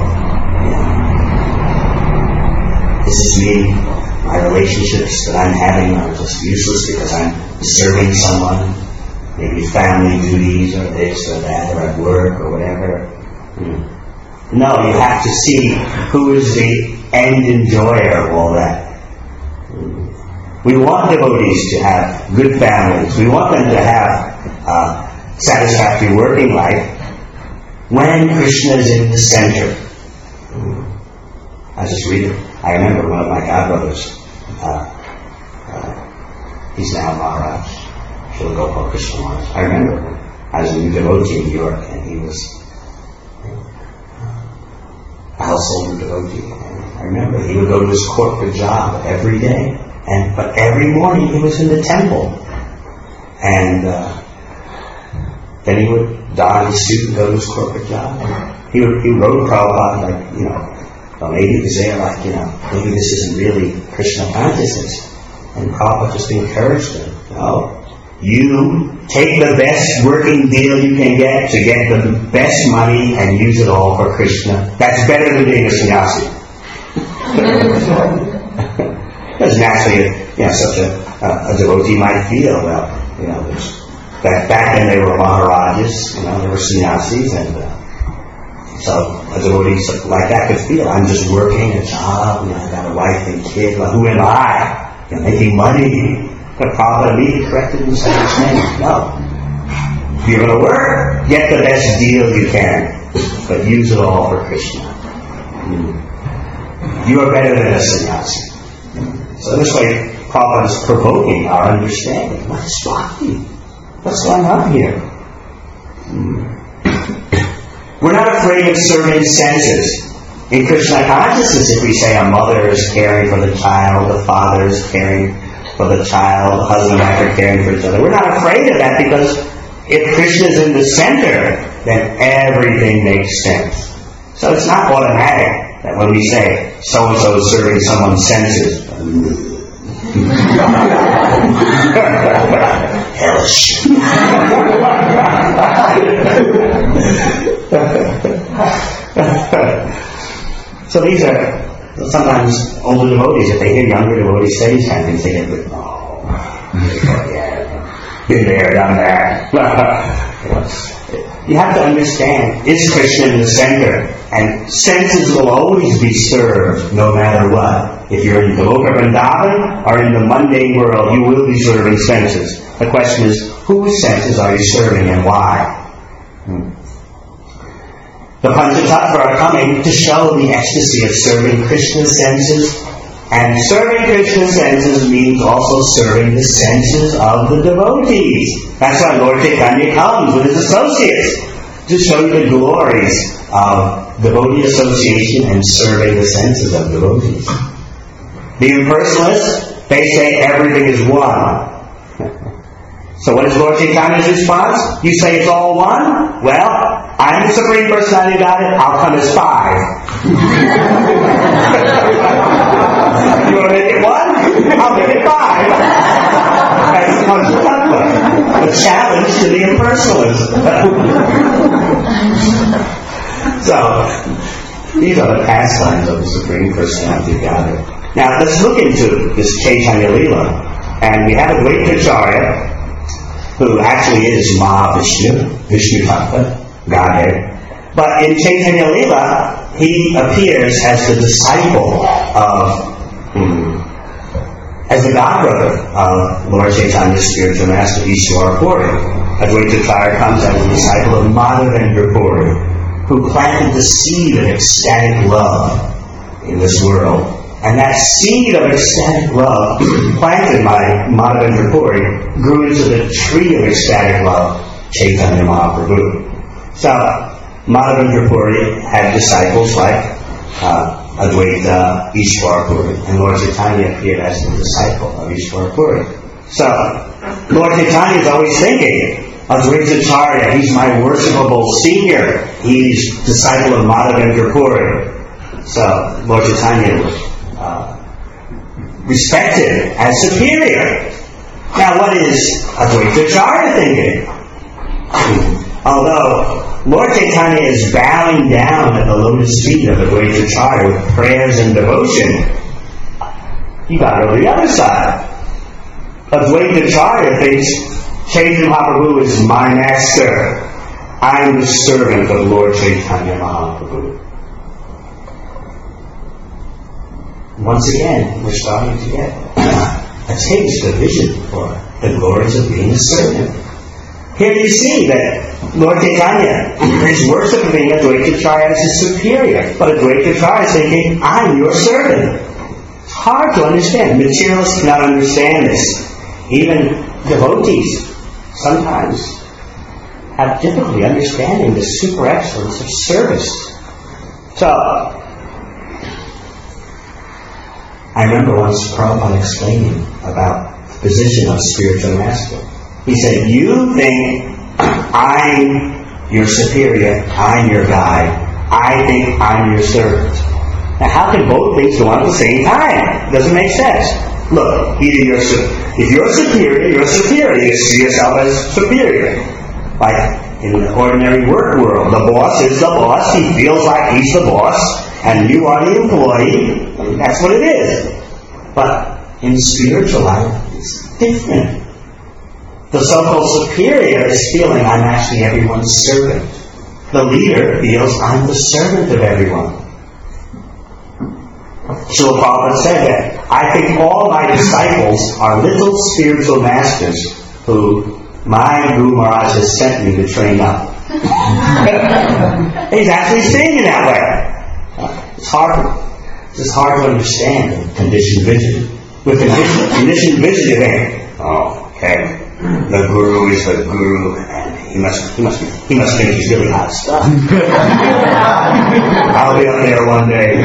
yeah. This is me. My relationships that I'm having are just useless because I'm serving someone. Maybe family duties or this or that or at work or whatever. Mm. No, you have to see who is the end enjoyer of all that. Mm. We want devotees to have good families. We want them to have uh, satisfactory working life when Krishna is in the center. Mm. I just read it. I remember one of my godbrothers, uh, uh, he's now Maharaj, Srila Gopal Krishna Maharaj. I remember when I was a new devotee in New York, and he was a household devotee. And I remember he would go to his corporate job every day, and but every morning he was in the temple. And uh, then he would don his suit and go to his corporate job. He would, he wrote Prabhupada, like, you know, well, maybe because they're like, you know, maybe this isn't really Krishna consciousness. And Prabhupada just encouraged him, you know, you take the best working deal you can get to get the best money and use it all for Krishna. That's better than being a sannyasi. Because naturally, you know, such a, a, a devotee might feel, well, you know, back, back then they were Maharajas, you know, they were sannyasis, and uh, so a devotee like that could feel, I'm just working a job, you know, I got a wife and kid, well, who am I? You know, making money. But Prabhupada immediately corrected him and said, no. If you're going to work, get the best deal you can, but use it all for Krishna. Mm. You are better than a sannyasi. So this way, Prabhupada is provoking our understanding. What is bhakti? What's going on here? Mm. We're not afraid of serving senses. In Krishna consciousness, if we say a mother is caring for the child, the father is caring for the child, the husband and wife are caring for each other, we're not afraid of that, because if Krishna is in the center, then everything makes sense. So it's not automatic that when we say so-and-so is serving someone's senses, hellish. So these are sometimes older devotees, if they hear younger devotees say these kind of things, they get like, oh, yeah, been there, done that. You have to understand, is Krishna in the center? And senses will always be served no matter what. If you're in the Goloka Vrindavan or in the mundane world, you will be serving senses. The question is, whose senses are you serving and why? Hmm. The Panchatattva are coming to show the ecstasy of serving Krishna's senses. And serving Krishna's senses means also serving the senses of the devotees. That's why Lord Chaitanya comes with his associates, to show you the glories of devotee association and serving the senses of devotees. The impersonalists, they say everything is one. So what is Lord Chaitanya's response? You say it's all one? Well, I'm the Supreme Personality of Godhead. I'll come as five. You want to make it one? I'll make it five. That's a challenge to the impersonalists. So, these are the pastimes of the Supreme Personality of Godhead. Now, let's look into this Chaitanya Leela. And we have a great Acharya, who actually is Mahavishnu, Vishnu Tattva, Godhead. But in Chaitanya Leela, he appears as the disciple of, hmm, as the godbrother of Lord Chaitanya's spiritual master, Ishwara Puri. Advaita Acharya comes as a disciple of Madhavendra Puri, who planted the seed of ecstatic love in this world. And that seed of ecstatic love planted by Madhavendra Puri grew into the tree of ecstatic love, Chaitanya Mahaprabhu. So, Madhavendra Puri had disciples like uh, Advaita, Ishwara Puri, and Lord Chaitanya appeared as the disciple of Ishwara Puri. So, Lord Chaitanya is always thinking, Advaita Acharya, he's my worshipable senior. He's disciple of Madhavendra Puri. So, Lord Chaitanya was uh, respected as superior. Now, what is Advaita Acharya thinking? Although Lord Chaitanya is bowing down at the lotus feet of Advaita Acharya with prayers and devotion, you got to go to the other side. Advaita Acharya thinks Chaitanya Mahaprabhu is my master. I am the servant of Lord Chaitanya Mahaprabhu. Once again, we're starting to get a taste, a vision for the glories of being a servant. Here you see that Lord Chaitanya is worshiping Advaita Acharya as his superior, but Advaita Acharya is thinking, I'm your servant. It's hard to understand. Materialists cannot understand this. Even devotees sometimes have difficulty understanding the super excellence of service. So, I remember once Prabhupada explaining about the position of spiritual master. He said, you think I'm your superior, I'm your guide, I think I'm your servant. Now how can both things go on at the same time? It doesn't make sense. Look, either you're if you're superior, you're superior. You see yourself as superior. Like in the ordinary work world, the boss is the boss, he feels like he's the boss, and you are the employee. I mean, that's what it is. But in spiritual life, it's different. The so-called superior is feeling I'm actually everyone's servant. The leader feels I'm the servant of everyone. Srila Prabhupada said that I think all my disciples are little spiritual masters who my Guru Maharaj has sent me to train up. He's actually saying it that way. It's hard. It's hard to understand the conditioned vision. With conditioned, conditioned vision, you think, oh, okay. The guru is the guru, and he must he must he must think he's really hot stuff. I'll be up there one day.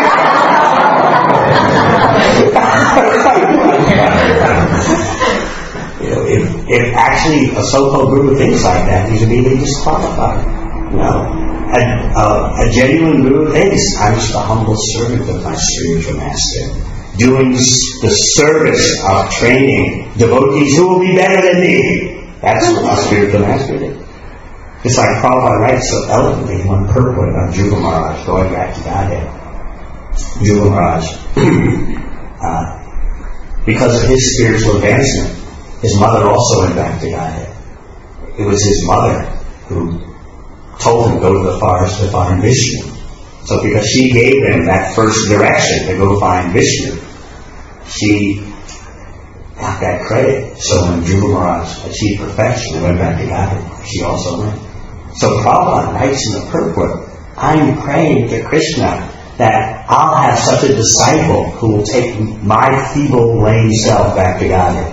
You know, if if actually a so-called guru thinks like that, he's immediately disqualified. You know, a, a, a genuine guru thinks I'm just a humble servant of my spiritual master, doing the service of training devotees who will be better than me. That's what our spiritual master did. It's like Prabhupada writes so eloquently in one purport on Dhruva Maharaj, going back to Godhead. Dhruva Maharaj, uh, because of his spiritual advancement, his mother also went back to Godhead. It was his mother who told him to go to the forest to find Vishnu. So because she gave him that first direction to go find Vishnu, she got that credit. So when Dhruva Maharaj achieved perfection and went back to Godhead, she also went. So Prabhupada writes in the purport, I'm praying to Krishna that I'll have such a disciple who will take my feeble, lame self back to Godhead.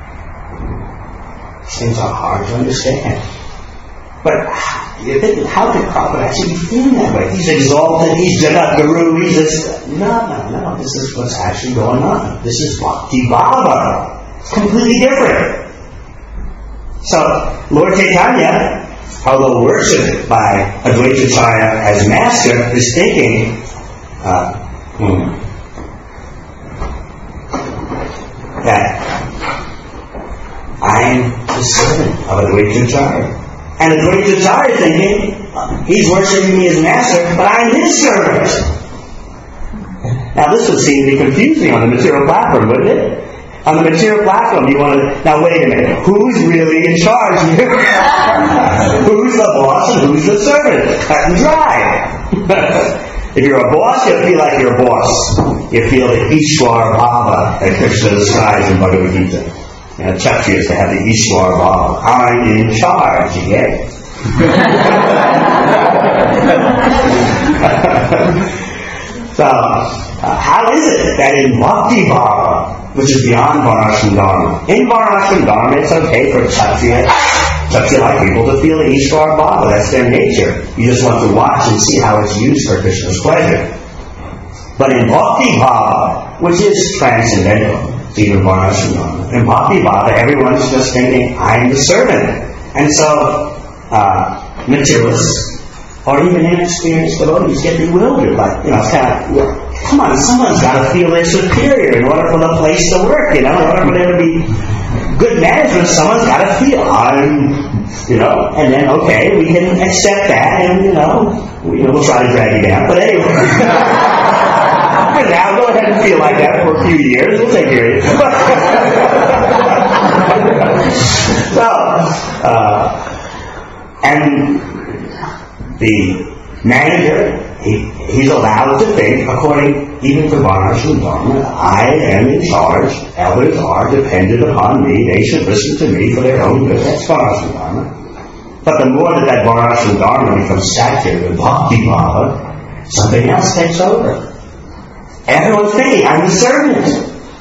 These things are hard to understand. But you think, how could Prabhupada actually be feeling that way? He's exalted, he's Jagat Guru, he's this. No, no, no. This is what's actually going on. This is Bhakti Bhava. It's completely different. So, Lord Chaitanya, although worshipped by Advaitacharya as master, is thinking, uh, hmm, that I'm the servant of Advaitacharya. And Advaitacharya is thinking, he's worshipping me as master, but I'm his servant. Now this would seem to be confusing on the material platform, wouldn't it? On the material platform, you want to... Now wait a minute. Who's really in charge here? Who's the boss and who's the servant? Cut and dry. If you're a boss, you feel like you're a boss. You feel the Ishwar Bhava that Krishna describes in Bhagavad Gita. You know, Kshatriyas, they have the Ishwar Bhava. I'm in charge, you get it? So, uh, how is it that in Bhakti Bhava, which is beyond Varnashram Dharma, in Varnashram Dharma it's okay for Kshatriya, Kshatriya-like people to feel the Ishwar Bhava, that's their nature. You just want to watch and see how it's used for Krishna's pleasure. But in Bhakti Bhava, which is transcendental, it's even Varnashram Dharma, in Bhakti Bhava everyone's just thinking, I'm the servant. And so, uh, materialists, or even inexperienced devotees get bewildered. Like, you know, it's kind of, well, come on, someone's got to feel they're superior in order for the place to work, you know, in order for there to be good management, someone's got to feel, I'm, you know, and then, okay, we can accept that, and, you know, we, we'll try to drag you down, but anyway. And now, go ahead and feel like that for a few years, we'll take care of you. So, uh, and the manager, he, he's allowed to think, according even to Varnashram Dharma, I am in charge, others are dependent upon me, they should listen to me for their own good. That's Varnashram Dharma. But the more that that Varnashram Dharma becomes saturated with Bhakti Bhava, something else takes over. Everyone's thinking, I'm the servant.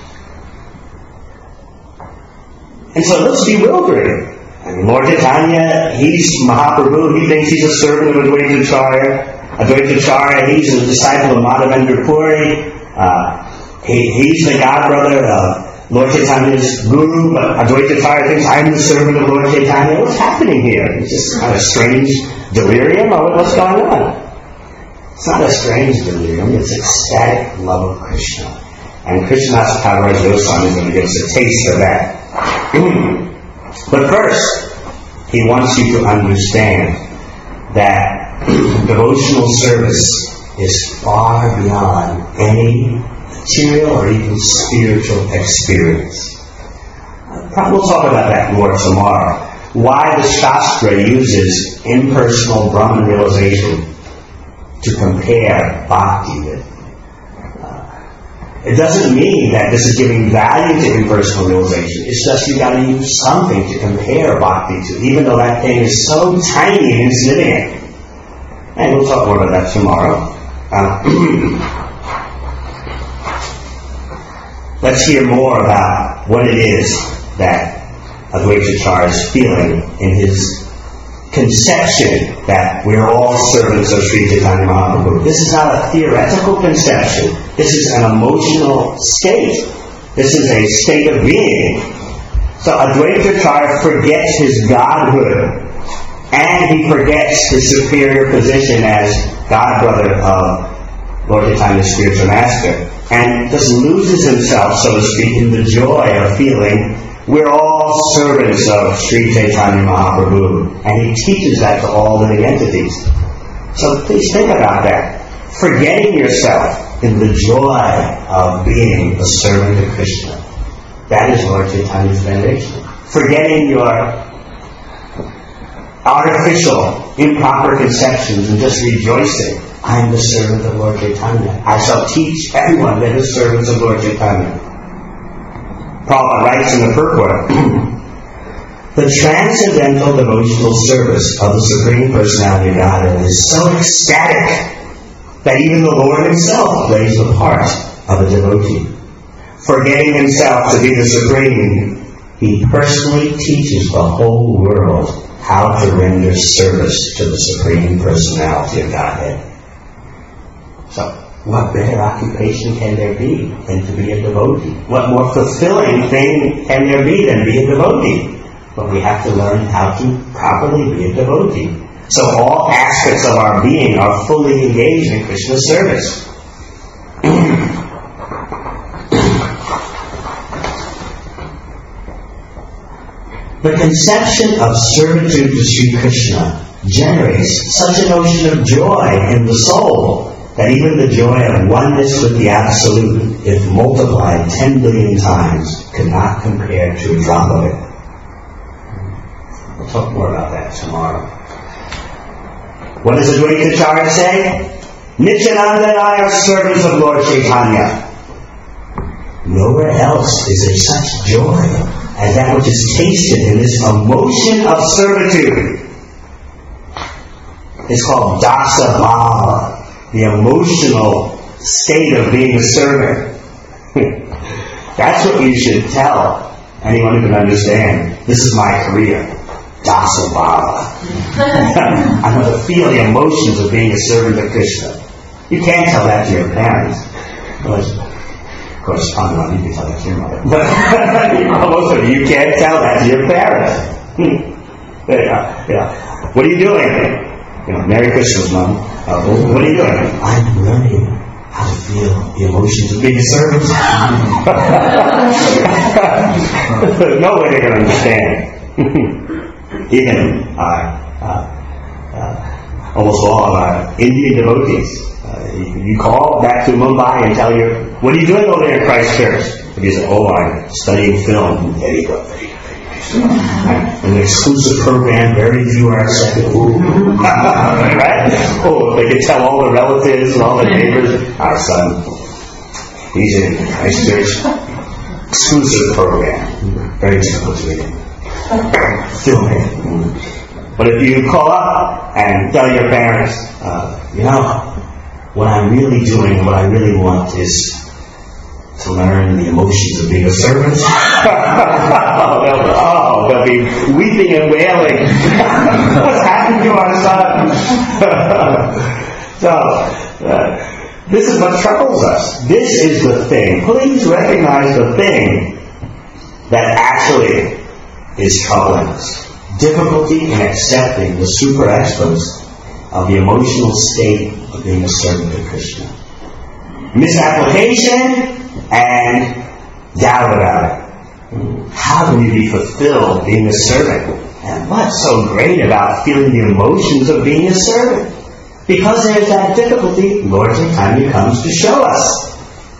And so it looks bewildering. And Lord Chaitanya, he's Mahaprabhu, he thinks he's a servant of Advaitacharya. Advaitacharya, he's a disciple of Madhavendra Puri. Uh, he, he's the godbrother of Lord Chaitanya's guru, but Advaitacharya thinks, I'm the servant of Lord Chaitanya. What's happening here? It's just kind of strange delirium, or what's going on? It's not a strange delirium, it's ecstatic love of Krishna. And Krishnadas Kaviraj Goswami is going to give us a taste of that. But first, he wants you to understand that devotional service is far beyond any material or even spiritual experience. We'll talk about that more tomorrow. Why the Shastra uses impersonal Brahman realization to compare bhakti with. It doesn't mean that this is giving value to impersonal realization. It's just you've got to use something to compare bhakti to, even though that thing is so tiny and insignificant. And we'll talk more about that tomorrow. Uh, let's hear more about what it is that Advaitacharya is feeling in his conception that we're all servants of Sri Chaitanya Mahaprabhu. This is not a theoretical conception. This is an emotional state. This is a state of being. So Advaitacharya forgets his godhood, and he forgets his superior position as godbrother of Lord Chaitanya's spiritual master, and just loses himself, so to speak, in the joy of feeling we're all servants of Sri Chaitanya Mahaprabhu. And he teaches that to all living entities. So please think about that. Forgetting yourself in the joy of being a servant of Krishna. That is Lord Chaitanya's foundation. Forgetting your artificial, improper conceptions and just rejoicing. I am the servant of Lord Chaitanya. I shall teach everyone that is servants of Lord Chaitanya. Prabhupada writes in the purport, the transcendental devotional service of the Supreme Personality of Godhead is so ecstatic that even the Lord himself plays the part of a devotee. Forgetting himself to be the Supreme, he personally teaches the whole world how to render service to the Supreme Personality of Godhead. So, what better occupation can there be than to be a devotee? What more fulfilling thing can there be than be a devotee? but we have to learn how to properly be a devotee. So all aspects of our being are fully engaged in Krishna's service. The conception of servitude to Sri Krishna generates such a notion of joy in the soul that even the joy of oneness with the Absolute, if multiplied ten billion times, cannot compare to a drop of it. We'll talk more about that tomorrow. What does Advaita Acharya say? Nityananda and I are servants of Lord Chaitanya. Nowhere else is there such joy as that which is tasted in this emotion of servitude. It's called dasa bhava, the emotional state of being a servant. That's what you should tell anyone who can understand. This is my career. Dasa bhava. I'm going to feel the emotions of being a servant of Krishna. You can't tell that to your parents. Of course, Pandora, you can tell that to your mother. But most of you, you can't tell that to your parents. yeah, yeah. What are you doing? You know, Merry Christmas, Mom. Uh, what are you doing? I'm learning how to feel the emotions of being a servant. Nobody can understand. Even uh, uh, uh, almost all of our Indian devotees. Uh, you, you call back to Mumbai and tell you, what are you doing over there in Christchurch? And you say, oh, I'm studying film. Very good, very good, very good. An exclusive program, very few are accepted. Right? Oh, they can tell all the relatives and all the neighbors, our son, he's in Christchurch. Exclusive program. Very difficult to read. Filming. But if you call up and tell your parents, uh, you know, what I'm really doing, what I really want is to learn the emotions of being a servant. oh, they'll, oh, they'll be weeping and wailing. What's happened to our son? so, uh, this is what troubles us. This is the thing. Please recognize the thing that actually is troubling us. Difficulty in accepting the super experts of the emotional state of being a servant of Krishna. Misapplication and doubt about it. How can you be fulfilled being a servant? And what's so great about feeling the emotions of being a servant? Because there's that difficulty, Lord Chaitanya comes to show us.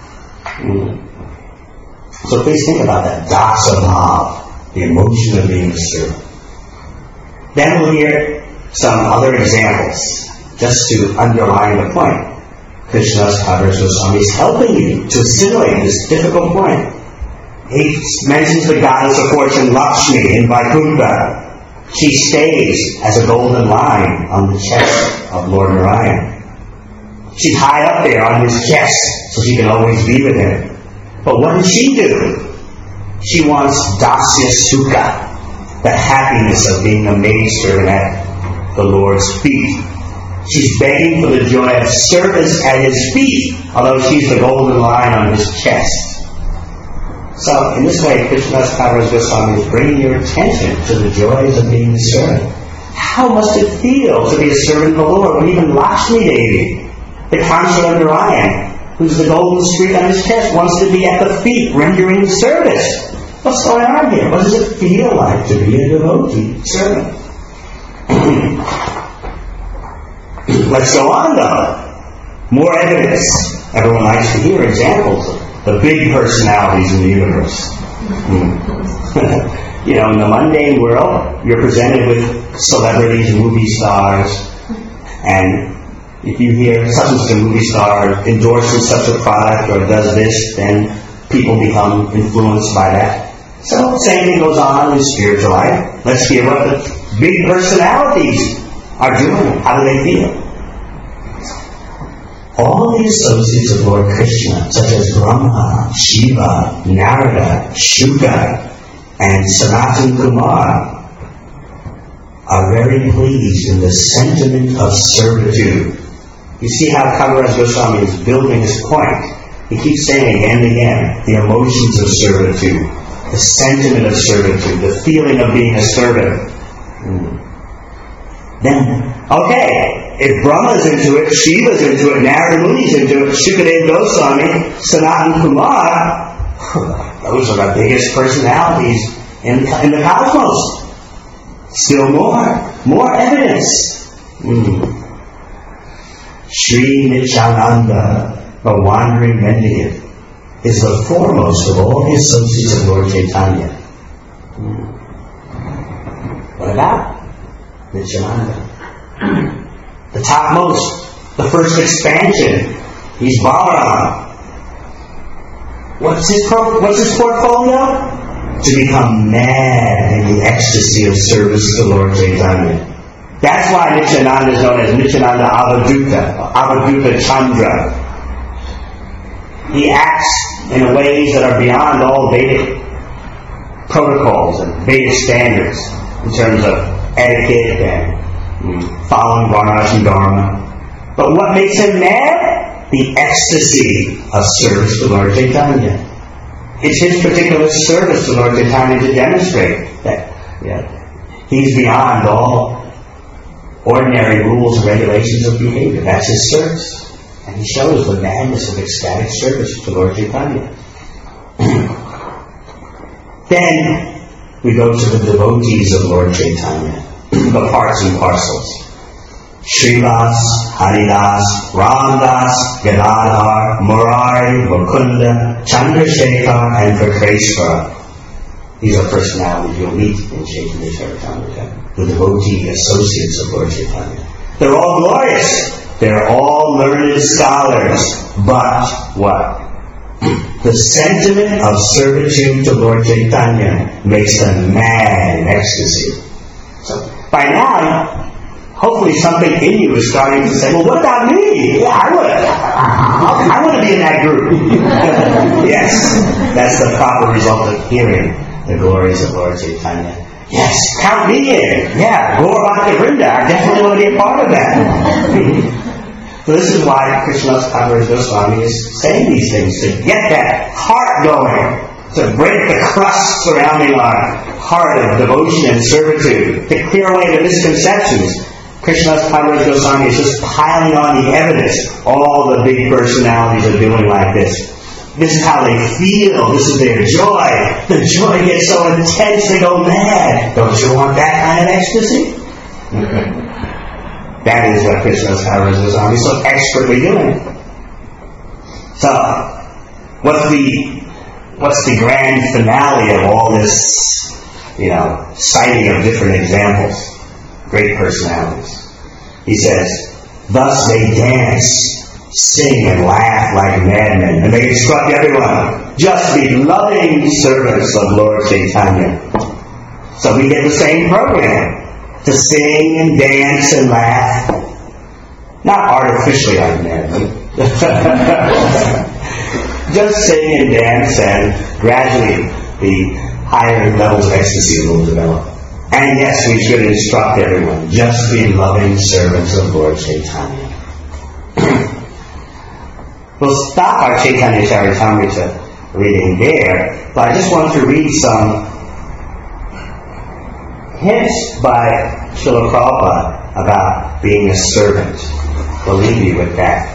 So please think about that. Dasa bhava, the emotion of being a servant. Then we'll hear some other examples, just to underline the point. Krishnadas Kaviraj Goswami is helping you to assimilate this difficult point. He mentions the goddess of fortune Lakshmi in Vaikuntha. She stays as a golden line on the chest of Lord Narayan. She's high up there on his chest, so she can always be with him. But what does she do? She wants dasya sukha, the happiness of being a maidservant at the Lord's feet. She's begging for the joy of service at his feet, although she's the golden line on his chest. So, in this way, Krishnadas Kaviraj Goswami is bringing your attention to the joys of being a servant. How must it feel to be a servant of the Lord when even Lakshmi Devi, the consort of Narayan, who's the golden streak on his chest, wants to be at the feet rendering service? What's going on here? What does it feel like to be a devotee servant? Let's go on, though. More evidence. Everyone likes to hear examples of the big personalities in the universe. You know, in the mundane world, you're presented with celebrities, movie stars, and if you hear such and such a movie star endorses such a product or does this, then people become influenced by that. So, same thing goes on in spiritual life. Let's hear what the big personalities are doing. How do they feel? All the associates of Lord Krishna, such as Brahma, Shiva, Narada, Shuka, and Sanatan Kumar, are very pleased in the sentiment of servitude. You see how Kaviraj Goswami is building his point. He keeps saying again and again, the emotions of servitude. the sentiment of servitude, the feeling of being a servant. Mm. Then, okay, if Brahma's into it, Shiva's into it, Narada Muni's into it, Shukadeva Goswami, Sanatan Kumar, those are the biggest personalities in, in the cosmos. Still more, more evidence. Mm. Sri Nityananda, the wandering mendicant, is the foremost of all the associates of Lord Chaitanya. Mm. What about Nityananda? The topmost, the first expansion. He's Balaram. What's his pro- what's his portfolio? To become mad in the ecstasy of service to Lord Chaitanya. That's why Nityananda is known as Nityananda Avaduta, Avaduta Chandra. He acts in ways that are beyond all Vedic protocols and Vedic standards in terms of etiquette and mm, following Varna and Dharma. But what makes him mad? The ecstasy of service to Lord Chaitanya. It's his particular service to Lord Chaitanya to demonstrate that yeah, he's beyond all ordinary rules and regulations of behavior. That's his service. And he shows the madness of ecstatic service to Lord Chaitanya. Then we go to the devotees of Lord Chaitanya, the parts and parcels. Srivas, Haridas, Ramdas, Gadadhar, Murari, Mukunda, Chandrasekhar, and Prakeshwara. These are personalities you'll meet in Chaitanya Charitamrita, the devotee associates of Lord Chaitanya. They're all glorious. They're all learned scholars. But what? The sentiment of servitude to Lord Chaitanya makes them mad in ecstasy. So by now, hopefully something in you is starting to say, well, what about me? Yeah, I would. I want to be in that group. Yes, that's the proper result of hearing the glories of Lord Chaitanya. Yes, count me in. Yeah, Gaur Bhakta Vrinda. I definitely want to be a part of that. So this is why Krishnadas Kaviraj Goswami is saying these things, to get that heart going, to break the crust surrounding our heart of devotion and servitude, to clear away the misconceptions. Krishnadas Kaviraj Goswami is just piling on the evidence. All the big personalities are doing like this. This is how they feel. This is their joy. The joy gets so intense they go mad. Don't you want that kind of ecstasy? That is what Krishnadas Kaviraj Goswami is so expertly doing. So, what's the what's the grand finale of all this, you know, citing of different examples? Great personalities. He says, thus they dance, sing, and laugh like madmen, and they instruct everyone, just be loving servants of Lord Chaitanya. So we get the same program, to sing and dance and laugh, not artificially like madmen, just sing and dance, and gradually the higher levels of ecstasy will develop. And yes, we should instruct everyone, just be loving servants of Lord Chaitanya. We'll stop our Chaitanya Charitamrita reading there, but I just want to read some hints by Srila Prabhupada about being a servant. We'll leave you with that.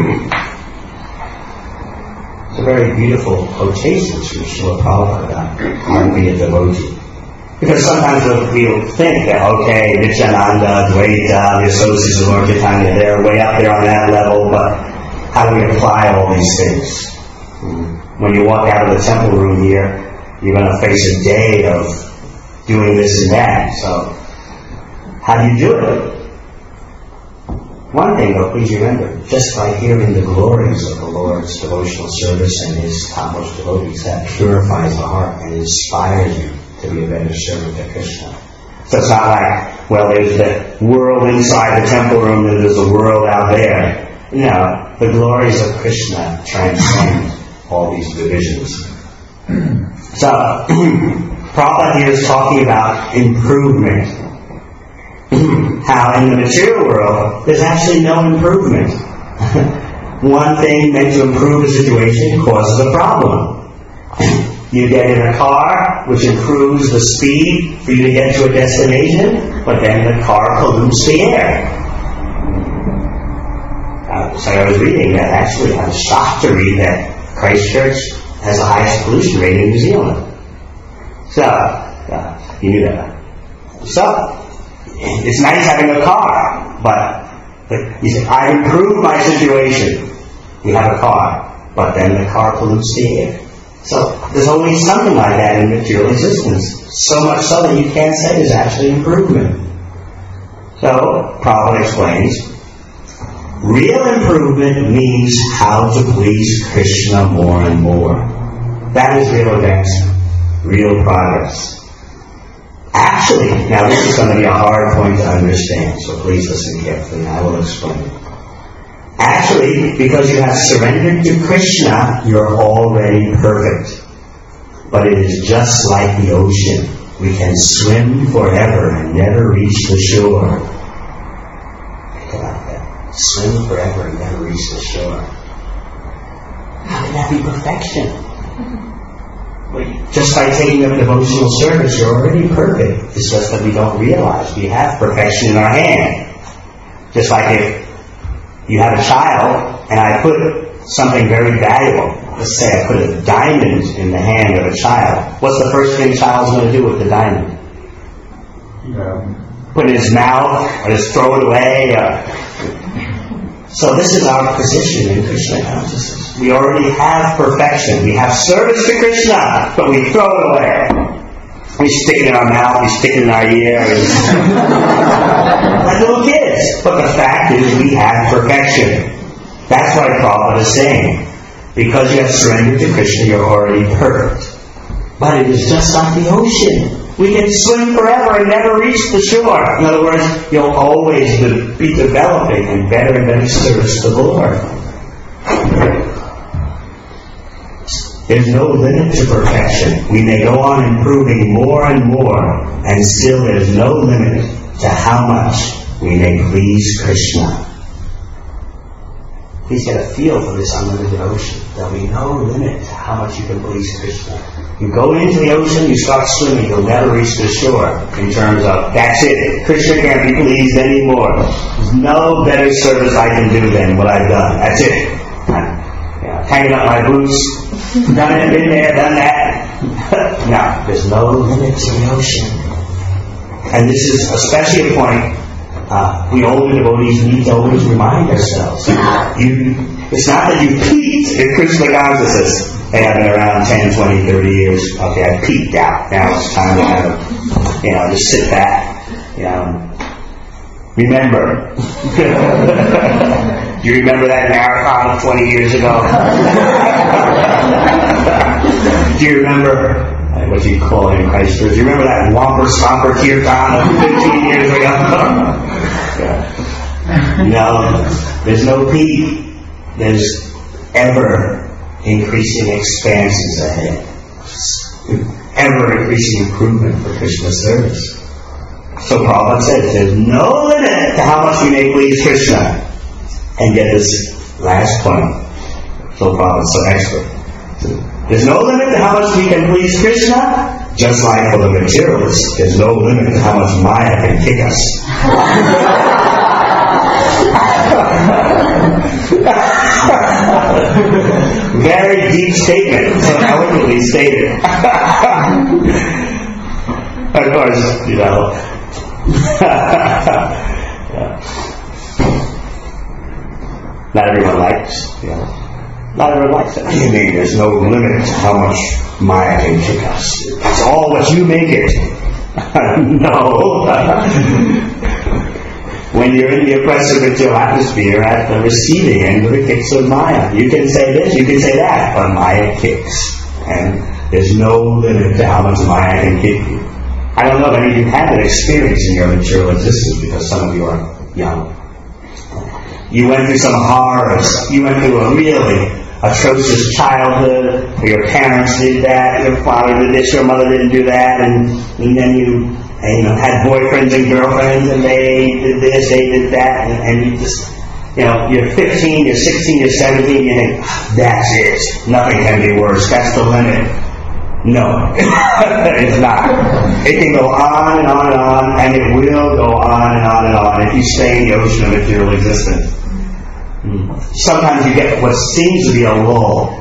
It's a very beautiful quotation from Srila Prabhupada about how to be a devotee. Because sometimes we'll think that, okay, Nityananda, Dvaita, the associates of Lord Chaitanya, they're way up there on that level, but how do we apply all these things? When you walk out of the temple room here, you're going to face a day of doing this and that. So, how do you do it? One thing, though, please remember, just by hearing the glories of the Lord's devotional service and His topmost devotees, that purifies the heart and inspires you to be a better servant to Krishna. So it's not like, well, there's the world inside the temple room and there's the world out there. No, the glories of Krishna transcend all these divisions. So, Prabhupada here is talking about improvement. How in the material world, there's actually no improvement. One thing meant to improve a situation causes a problem. You get in a car, which improves the speed for you to get to a destination, but then the car pollutes the air. Uh, so I was reading that actually, I was shocked to read that Christchurch has the highest pollution rate in New Zealand. So, uh, you knew that. So, it's nice having a car, but you say, I improved my situation. We have a car, but then the car pollutes the air. So, there's only something like that in material existence. So much so that you can't say there's actually improvement. So, Prabhupada explains, real improvement means how to please Krishna more and more. That is real advancement, real progress. Actually, now this is going to be a hard point to understand, so please listen carefully and I will explain it. Actually, because you have surrendered to Krishna, you're already perfect. But it is just like the ocean. We can swim forever and never reach the shore. Think about that. Swim forever and never reach the shore. How can that be perfection? Just by taking up devotional service, you're already perfect. It's just that we don't realize we have perfection in our hand. Just like if you have a child, and I put something very valuable, let's say I put a diamond in the hand of a child, what's the first thing a child's going to do with the diamond? Yeah. Put it in his mouth, or just throw it away? Or... So this is our position in Krishna consciousness. We already have perfection. We have service to Krishna, but we throw it away. We stick it in our mouth, we stick it in our ear. Like little kids. But the fact is we have perfection. That's why Prabhupada is saying, because you have surrendered to Krishna, you're already perfect. But it is just like the ocean. We can swim forever and never reach the shore. In other words, you'll always be developing in better and better service to the Lord. There's no limit to perfection. We may go on improving more and more, and still there's no limit to how much we may please Krishna. Please get a feel for this unlimited ocean. There'll be no limit to how much you can please Krishna. You go into the ocean, you start swimming, you'll never reach the shore in terms of, that's it, Krishna can't be pleased anymore. There's no better service I can do than what I've done. That's it. I'm, you know, hanging up my boots, done it, been there, done that. No, there's no limit to the ocean. And this is especially a point uh, we older devotees need to always remind ourselves. You, it's not that you peaked in Krishna consciousness. Hey, I've been around ten, twenty, thirty years. Okay, I've peaked out. Now it's time to kind of, you know, just sit back. You know, remember. Do you remember that marathon of twenty years ago? Do you remember what you call it in Christchurch? Do you remember that Whomper Stomper Kirtan of fifteen years ago? Yeah. No, there's no peak. There's ever increasing expansions ahead. Ever increasing improvement for Krishna service. So Prabhupada says there's no limit to how much we may please Krishna. And get this last point. So Prabhupada's so expert. There's no limit to how much we can please Krishna, just like for the materialists, there's no limit to how much Maya can kick us. Very deep statement, so eloquently stated. Of course, you know. Yeah. Not everyone likes, you know. Not everyone likes it. What do you mean there's no limit to how much Maya can kick us? It's all what you make it. No. When you're in the oppressive ritual atmosphere at the receiving end of the kicks of Maya, you can say this, you can say that, but Maya kicks. And there's no limit to how much Maya can kick you. I don't know if any of you had an experience in your material existence because some of you are young. You went through some horrors. You went through a really atrocious childhood where your parents did that, your father did this, your mother didn't do that, and, and then you, and, you know, had boyfriends and girlfriends and they did this, they did that, and, and you just, you know, you're fifteen, you're sixteen, you're seventeen, you think, that's it. Nothing can be worse. That's the limit. No, it's not. It can go on and on and on, and it will go on and on and on if you stay in the ocean of material existence. Sometimes you get what seems to be a lull.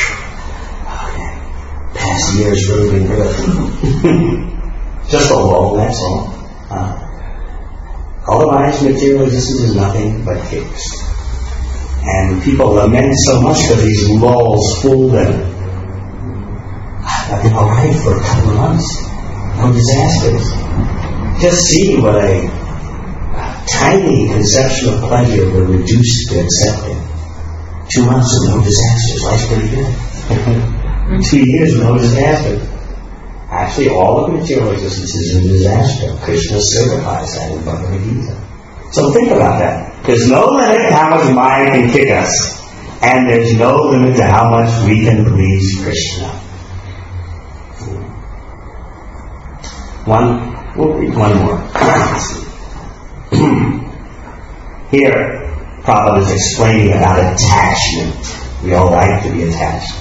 Past year's really been good. Just a lull, that's all. Uh, otherwise, material existence is nothing but fixed. And people lament so much because these lulls fool them. I've been alright for a couple of months. No disasters. Just see what a tiny conception of pleasure will reduce to accepting. Two months of no disasters. Life's pretty good. Two years of no disasters. Actually, all of material existence is a disaster. Krishna certifies that in Bhagavad Gita. So think about that. There's no limit to how much Maya can kick us. And there's no limit to how much we can please Krishna. One, we'll read one more. Here, Prabhupada is explaining about attachment. We all like to be attached.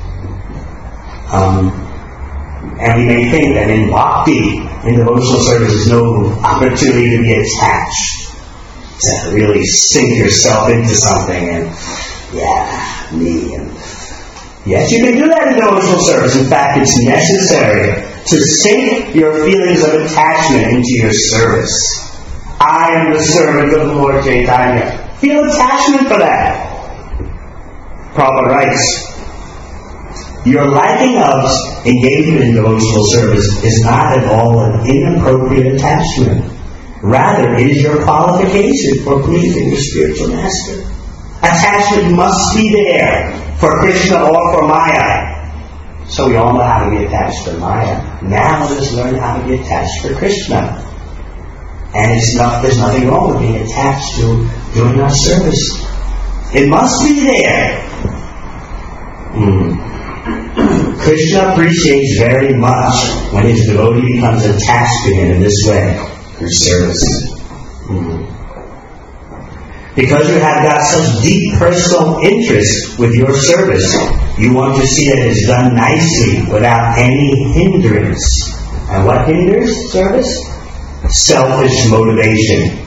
Um, and we may think that in bhakti, in devotional service, there's no opportunity to be attached. To really sink yourself into something and, yeah, me. And yes, you can do that in devotional service. In fact, it's necessary to sink your feelings of attachment into your service. I am the servant of the Lord Chaitanya. Feel attachment for that. Prabhupada writes, your liking of engagement in devotional service is not at all an inappropriate attachment. Rather, it is your qualification for pleasing your spiritual master. Attachment must be there for Krishna or for Maya. So we all know how to be attached to Maya. Now let us learn how to be attached to Krishna. And it's not, there's nothing wrong with being attached to doing our service. It must be there. Mm. Krishna appreciates very much when his devotee becomes attached to him in this way, through service. Mm. Because you have got such deep personal interest with your service, you want to see that it's done nicely without any hindrance. And what hinders service? Selfish motivation.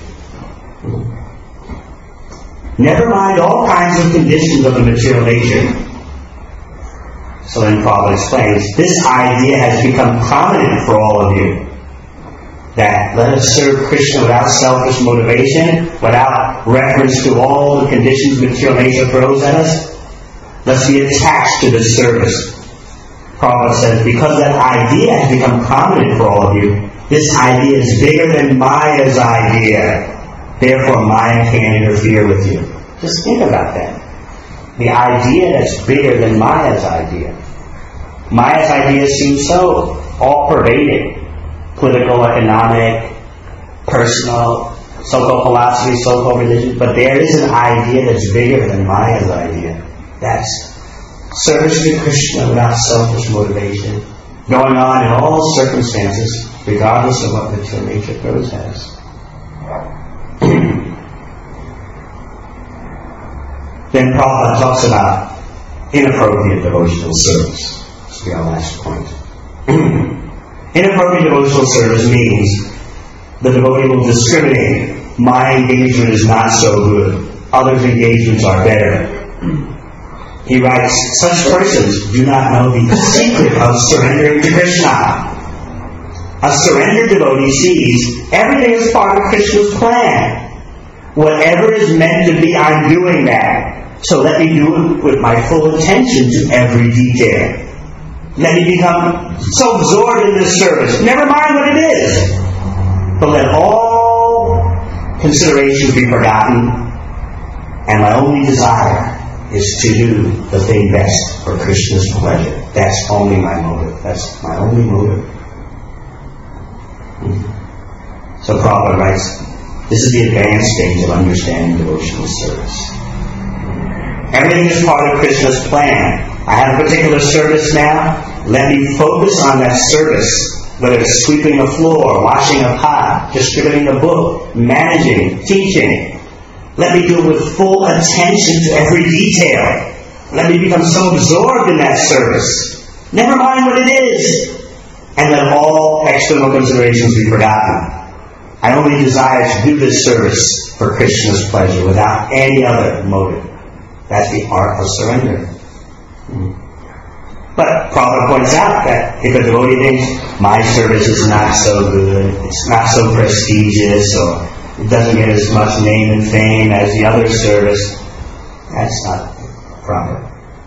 Never mind all kinds of conditions of the material nature. So then Prabhupada explains, this idea has become prominent for all of you. That let us serve Krishna without selfish motivation, without reference to all the conditions material nature throws at us. Let's be attached to this service. Prabhupada says, because that idea has become prominent for all of you, this idea is bigger than Maya's idea. Therefore, Maya can't interfere with you. Just think about that. The idea that's bigger than Maya's idea. Maya's idea seems so all-pervading. Political, economic, personal, so-called philosophy, so-called religion. But there is an idea that's bigger than Maya's idea. That's service to Krishna without selfish motivation, going on in all circumstances, regardless of what material nature throws at us. Then Prabhupada talks about inappropriate devotional service. This will be our last point. Inappropriate devotional service means the devotee will discriminate. My engagement is not so good. Others' engagements are better. He writes, such persons do not know the secret of surrendering to Krishna. A surrendered devotee sees everything is part of Krishna's plan. Whatever is meant to be, I'm doing that. So let me do it with my full attention to every detail. Let me become so absorbed in this service. Never mind what it is. But let all considerations be forgotten. And my only desire is to do the thing best for Krishna's pleasure. That's only my motive. That's my only motive. So Prabhupada writes, this is the advanced stage of understanding devotional service. Everything is part of Krishna's plan. I have a particular service now. Let me focus on that service, whether it's sweeping a floor, washing a pot, distributing a book, managing, teaching. Let me do it with full attention to every detail. Let me become so absorbed in that service Never mind what it is. And let all external considerations be forgotten. I only desire to do this service for Krishna's pleasure without any other motive. That's the art of surrender. But Prabhupada points out that if a devotee thinks my service is not so good, it's not so prestigious, or it doesn't get as much name and fame as the other service, that's not proper.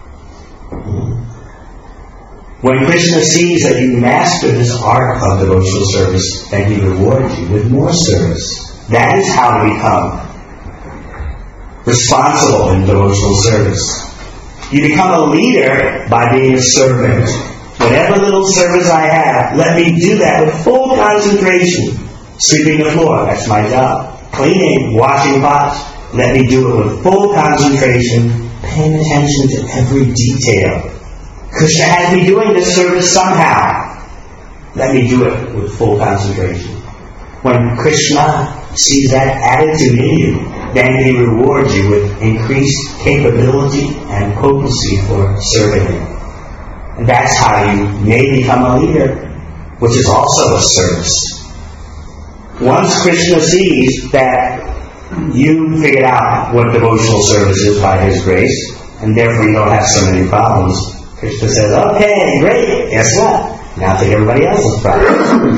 When Krishna sees that you master this art of devotional service, then he rewards you with more service. That is how to become responsible in devotional service. You become a leader by being a servant. Whatever little service I have, let me do that with full concentration. Sweeping the floor, that's my job. Cleaning, washing pots, let me do it with full concentration, paying attention to every detail. Krishna has me doing this service somehow. Let me do it with full concentration. When Krishna sees that attitude in you, then he rewards you with increased capability and potency for serving him. And that's how you may become a leader, which is also a service. Once Krishna sees that you figured out what devotional service is by his grace, and therefore you don't have so many problems, Krishna says, okay, great, guess what? Now take everybody else's problem.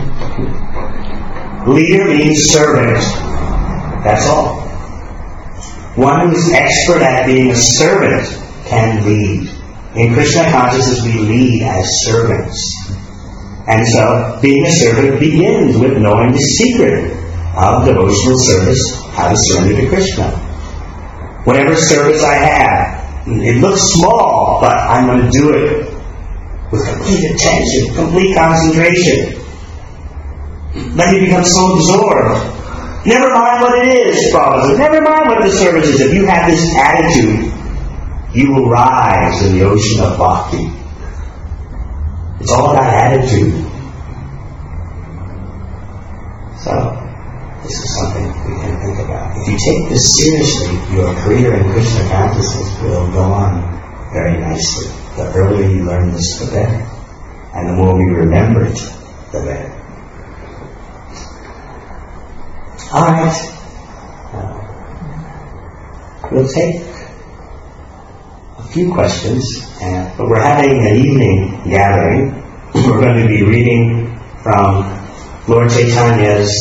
Leader means servant. That's all. One who is expert at being a servant can lead. In Krishna consciousness, we lead as servants. And so, being a servant begins with knowing the secret of devotional service, how to surrender to Krishna. Whatever service I have, it looks small, but I'm going to do it with complete attention, complete concentration. Let me become so absorbed. Never mind what it is, Prabhupada says. Never mind what the service is. If you have this attitude, you will rise in the ocean of bhakti. It's all about attitude. So, this is something we can think about. If you take this seriously, your career in Krishna consciousness will go on very nicely. The earlier you learn this, the better. And the more we remember it, the better. Alright. Uh, we'll take a few questions, uh, but we're having an evening gathering. We're going to be reading from Lord Chaitanya's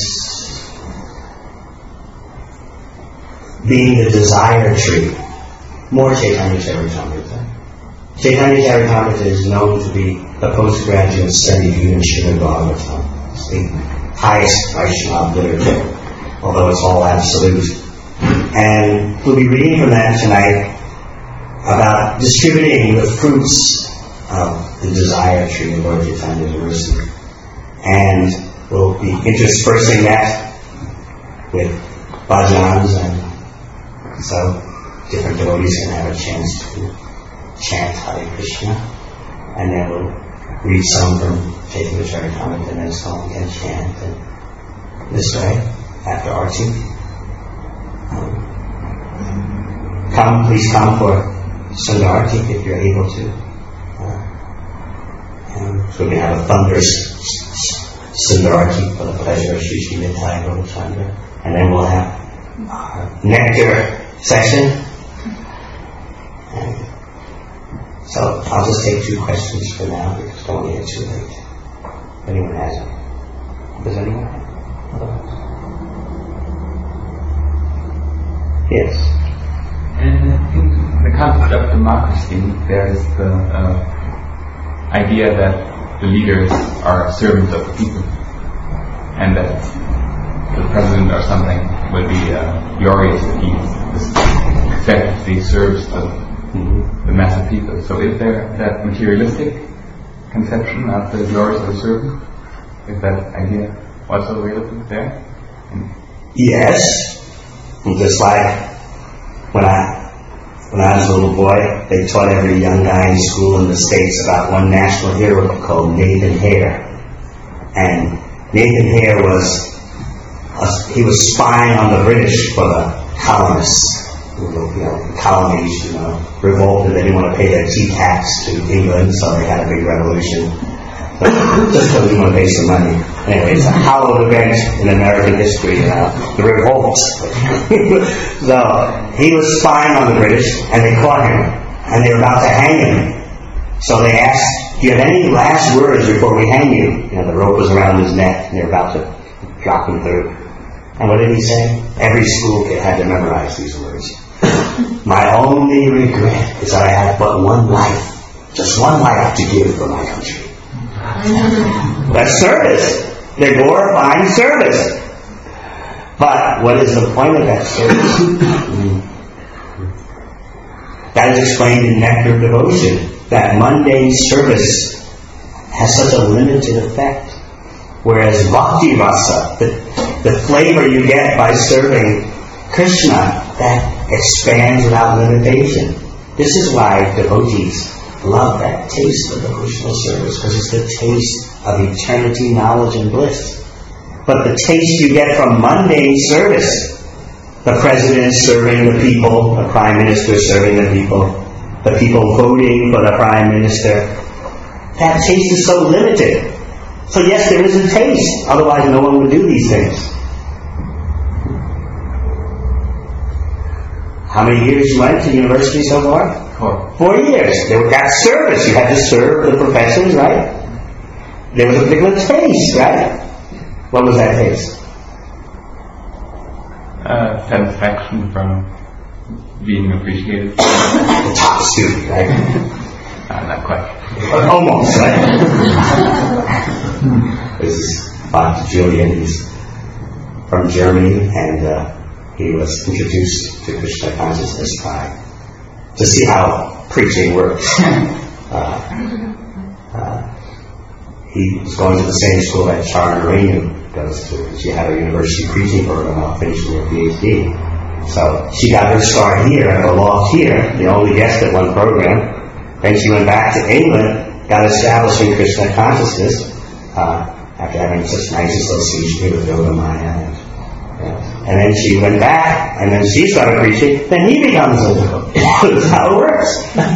Being the Desire Tree. More Chaitanya Charitamrita. Chaitanya Charitamrita is known to be the postgraduate study view in Srimad Bhagavatam. It's the highest Vaishnava literature, although it's all absolute. And we'll be reading from that tonight about distributing the fruits of the desire tree of Lord Chaitanya University. And we'll be interspersing that with bhajans, and so different devotees can have a chance to chant Hare Krishna. And then we'll read some from Chaitanya Charitamrita and then some again chant. And this way, after Arti. Um, come, please come for Sundarati if you're able to. Uh, and so we have a thunderous Sundarati for the pleasure of Sri Sri Nitai Gaurachandra. And then we'll have our nectar session. And so I'll just take two questions for now because I don't want to get too late. If anyone has any. Does anyone have? Otherwise. Yes. And in the concept of democracy, there is the uh, idea that the leaders are servants of the people, and that the president or something would be uh, glorious if he effectively serves the, mm-hmm. the mass of people. So is there that materialistic conception of the glories of the servant? Is that idea also available there? Yes. Just like when I when I was a little boy, they taught every young guy in school in the States about one national hero called Nathan Hare. And Nathan Hare was, a, he was spying on the British for the colonists. you know, colonies, you know, revolted. They didn't want to pay their tea tax to England, so they had a big revolution. Just because we want to pay some money. Anyway, it's a hallowed event in American history, you know, the revolt. So, he was spying on the British, and they caught him, and they were about to hang him. So they asked, do you have any last words before we hang you? You know, the rope was around his neck, and they were about to drop him through. And what did he say? Every school kid had to memorize these words. My only regret is that I have but one life, just one life to give for my country. That's service. They're glorifying service. But what is the point of that service? That is explained in Nectar of Devotion. That mundane service has such a limited effect. Whereas Bhakti Rasa, the, the flavor you get by serving Krishna, that expands without limitation. This is why devotees love that taste of devotional service, because it's the taste of eternity, knowledge, and bliss. But the taste you get from mundane service, the president serving the people, the prime minister serving the people, the people voting for the prime minister, that taste is so limited. So yes, there is a taste, otherwise no one would do these things. How many years you went to university so far? Four. Four years. There was that service. You had to serve the professors, right? There was a particular taste, right? What was that taste? Uh, satisfaction from being appreciated. The top student, right? Uh, not quite. Almost, right? This is Doctor Julian. He's from Germany, and uh, he was introduced to Krishna consciousness by to see how preaching works. uh, uh, he was going to the same school that Charna Renu goes to, and she had her university preaching program while finishing her PhD. So she got her start here at the loft here, the only guest at one program. Then she went back to England, got established in Krishna consciousness, uh, after having such nice association with Yoga Maya. And, yeah. and then she went back, and then she started preaching, then he becomes a devotee. That's how it works.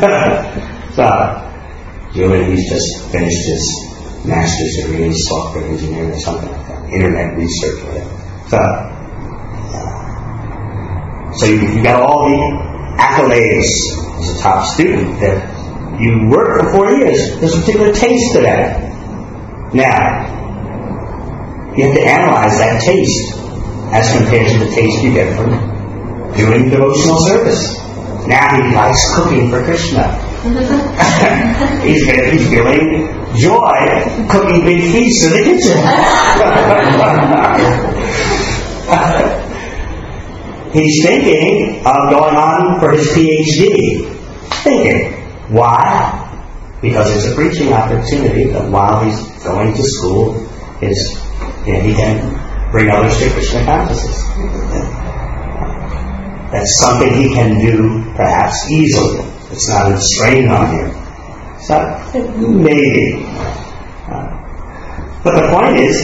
So, Julian, he's just finished his master's degree in software engineering or something like that, internet research or whatever. So, uh, so you, you got all the accolades as a top student that you work for four years. There's a particular taste to that. Now, you have to analyze that taste as compared to the taste you get from doing devotional service. Now he likes cooking for Krishna. he's, he's feeling joy cooking big feasts in the kitchen. He's thinking of going on for his PhD. Thinking. Why? Because it's a preaching opportunity that while he's going to school, is you know, he can bring others to Krishna consciousness. That's something he can do perhaps easily. It's not a strain on him. So maybe. Uh, but the point is,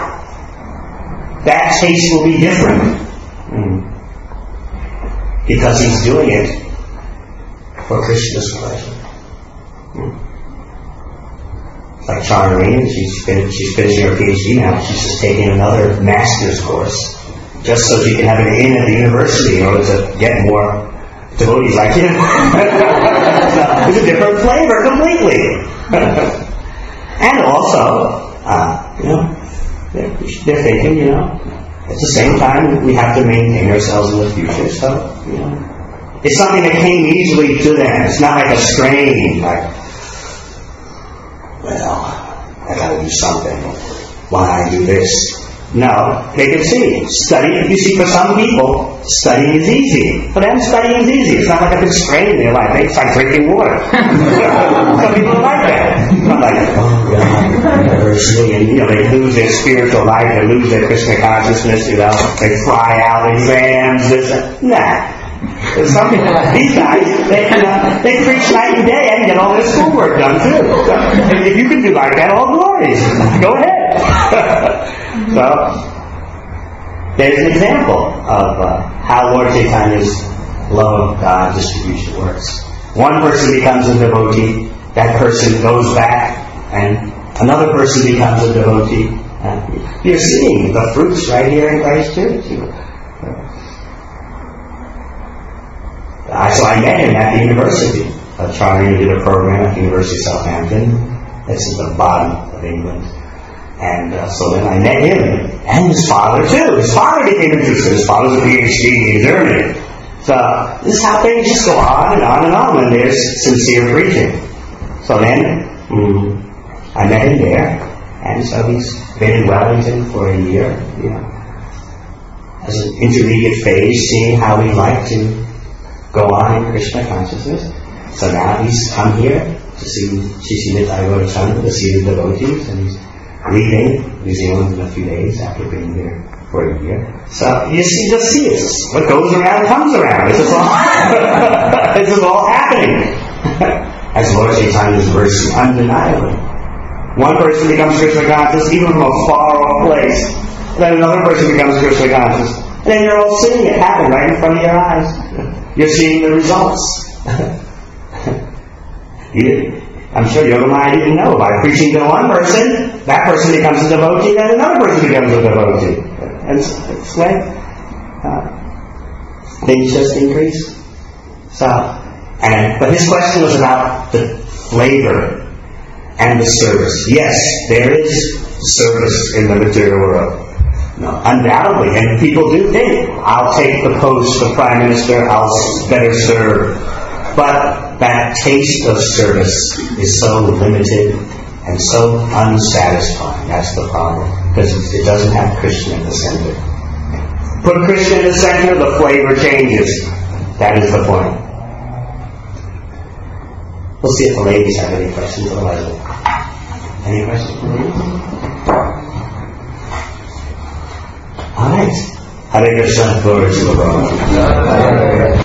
that taste will be different. Mm. Because he's doing it for Krishna's pleasure. Hmm. Like Charna, she's, fin- she's finishing her PhD now. She's just taking another master's course just so she can have an in at the university in order to get more devotees like him. So, it's a different flavor completely. And also, uh, you know, they're, they're thinking, you know, at the same time, we have to maintain ourselves in the future. So, you know, it's something that came easily to them. It's not like a strain, like, well, I gotta do something. Why I do this? No, they can see. Study, you see, for some people, studying is easy. For them, studying is easy. It's not like a big strain in their life. It's like drinking water. Some people are like that. Not like, oh, God, university, and, you know, they lose their spiritual life, they lose their Krishna consciousness, you know, they fly out exams, this, that. Nah. Some people, these guys, they, uh, they preach night and day and get all their schoolwork done too. So, if you can do like that, all glories. Go ahead. So, there's an example of uh, how Lord Chaitanya's love of God distribution works. One person becomes a devotee, that person goes back, and another person becomes a devotee. Uh, you're seeing the fruits right here in Christchurch. Uh, so I met him at the university, uh, trying to do a program at the University of Southampton. This is the bottom of England. And uh, so then I met him, and his father too. His father became interested. His father's a P H D in Germany. So this is how things just go on and on and on when there's sincere preaching. So then mm, I met him there, and so he's been in Wellington for a year, you know, as an intermediate phase, seeing how we'd like to go on in Krishna consciousness. So now he's come here to see Shishimita Gaurachandra, to see the devotees, and he's leaving New Zealand in a few days after being here for a year. So you see, just see it. What goes around comes around. This is all, this is all happening. As Lord Chaitanya's verse undeniably. One person becomes Krishna conscious even from a far off place. Then another person becomes Krishna conscious. And then you're all seeing it happen right in front of your eyes. You're seeing the results. you, I'm sure Yogamaya didn't know. By preaching to one person, that person becomes a devotee, then another person becomes a devotee. And it's, it's when uh, things just increase. So, and but his question was about the flavor and the service. Yes, there is service in the material world. No, undoubtedly, and people do think, I'll take the post of Prime Minister, I'll better serve. But that taste of service is so limited and so unsatisfying. That's the problem. Because it doesn't have Krishna in the center. Put Krishna in the center, the flavor changes. That is the point. We'll see if the ladies have any questions. Otherwise, any questions for ladies? All right. Hare Krishna, glory to the Lord.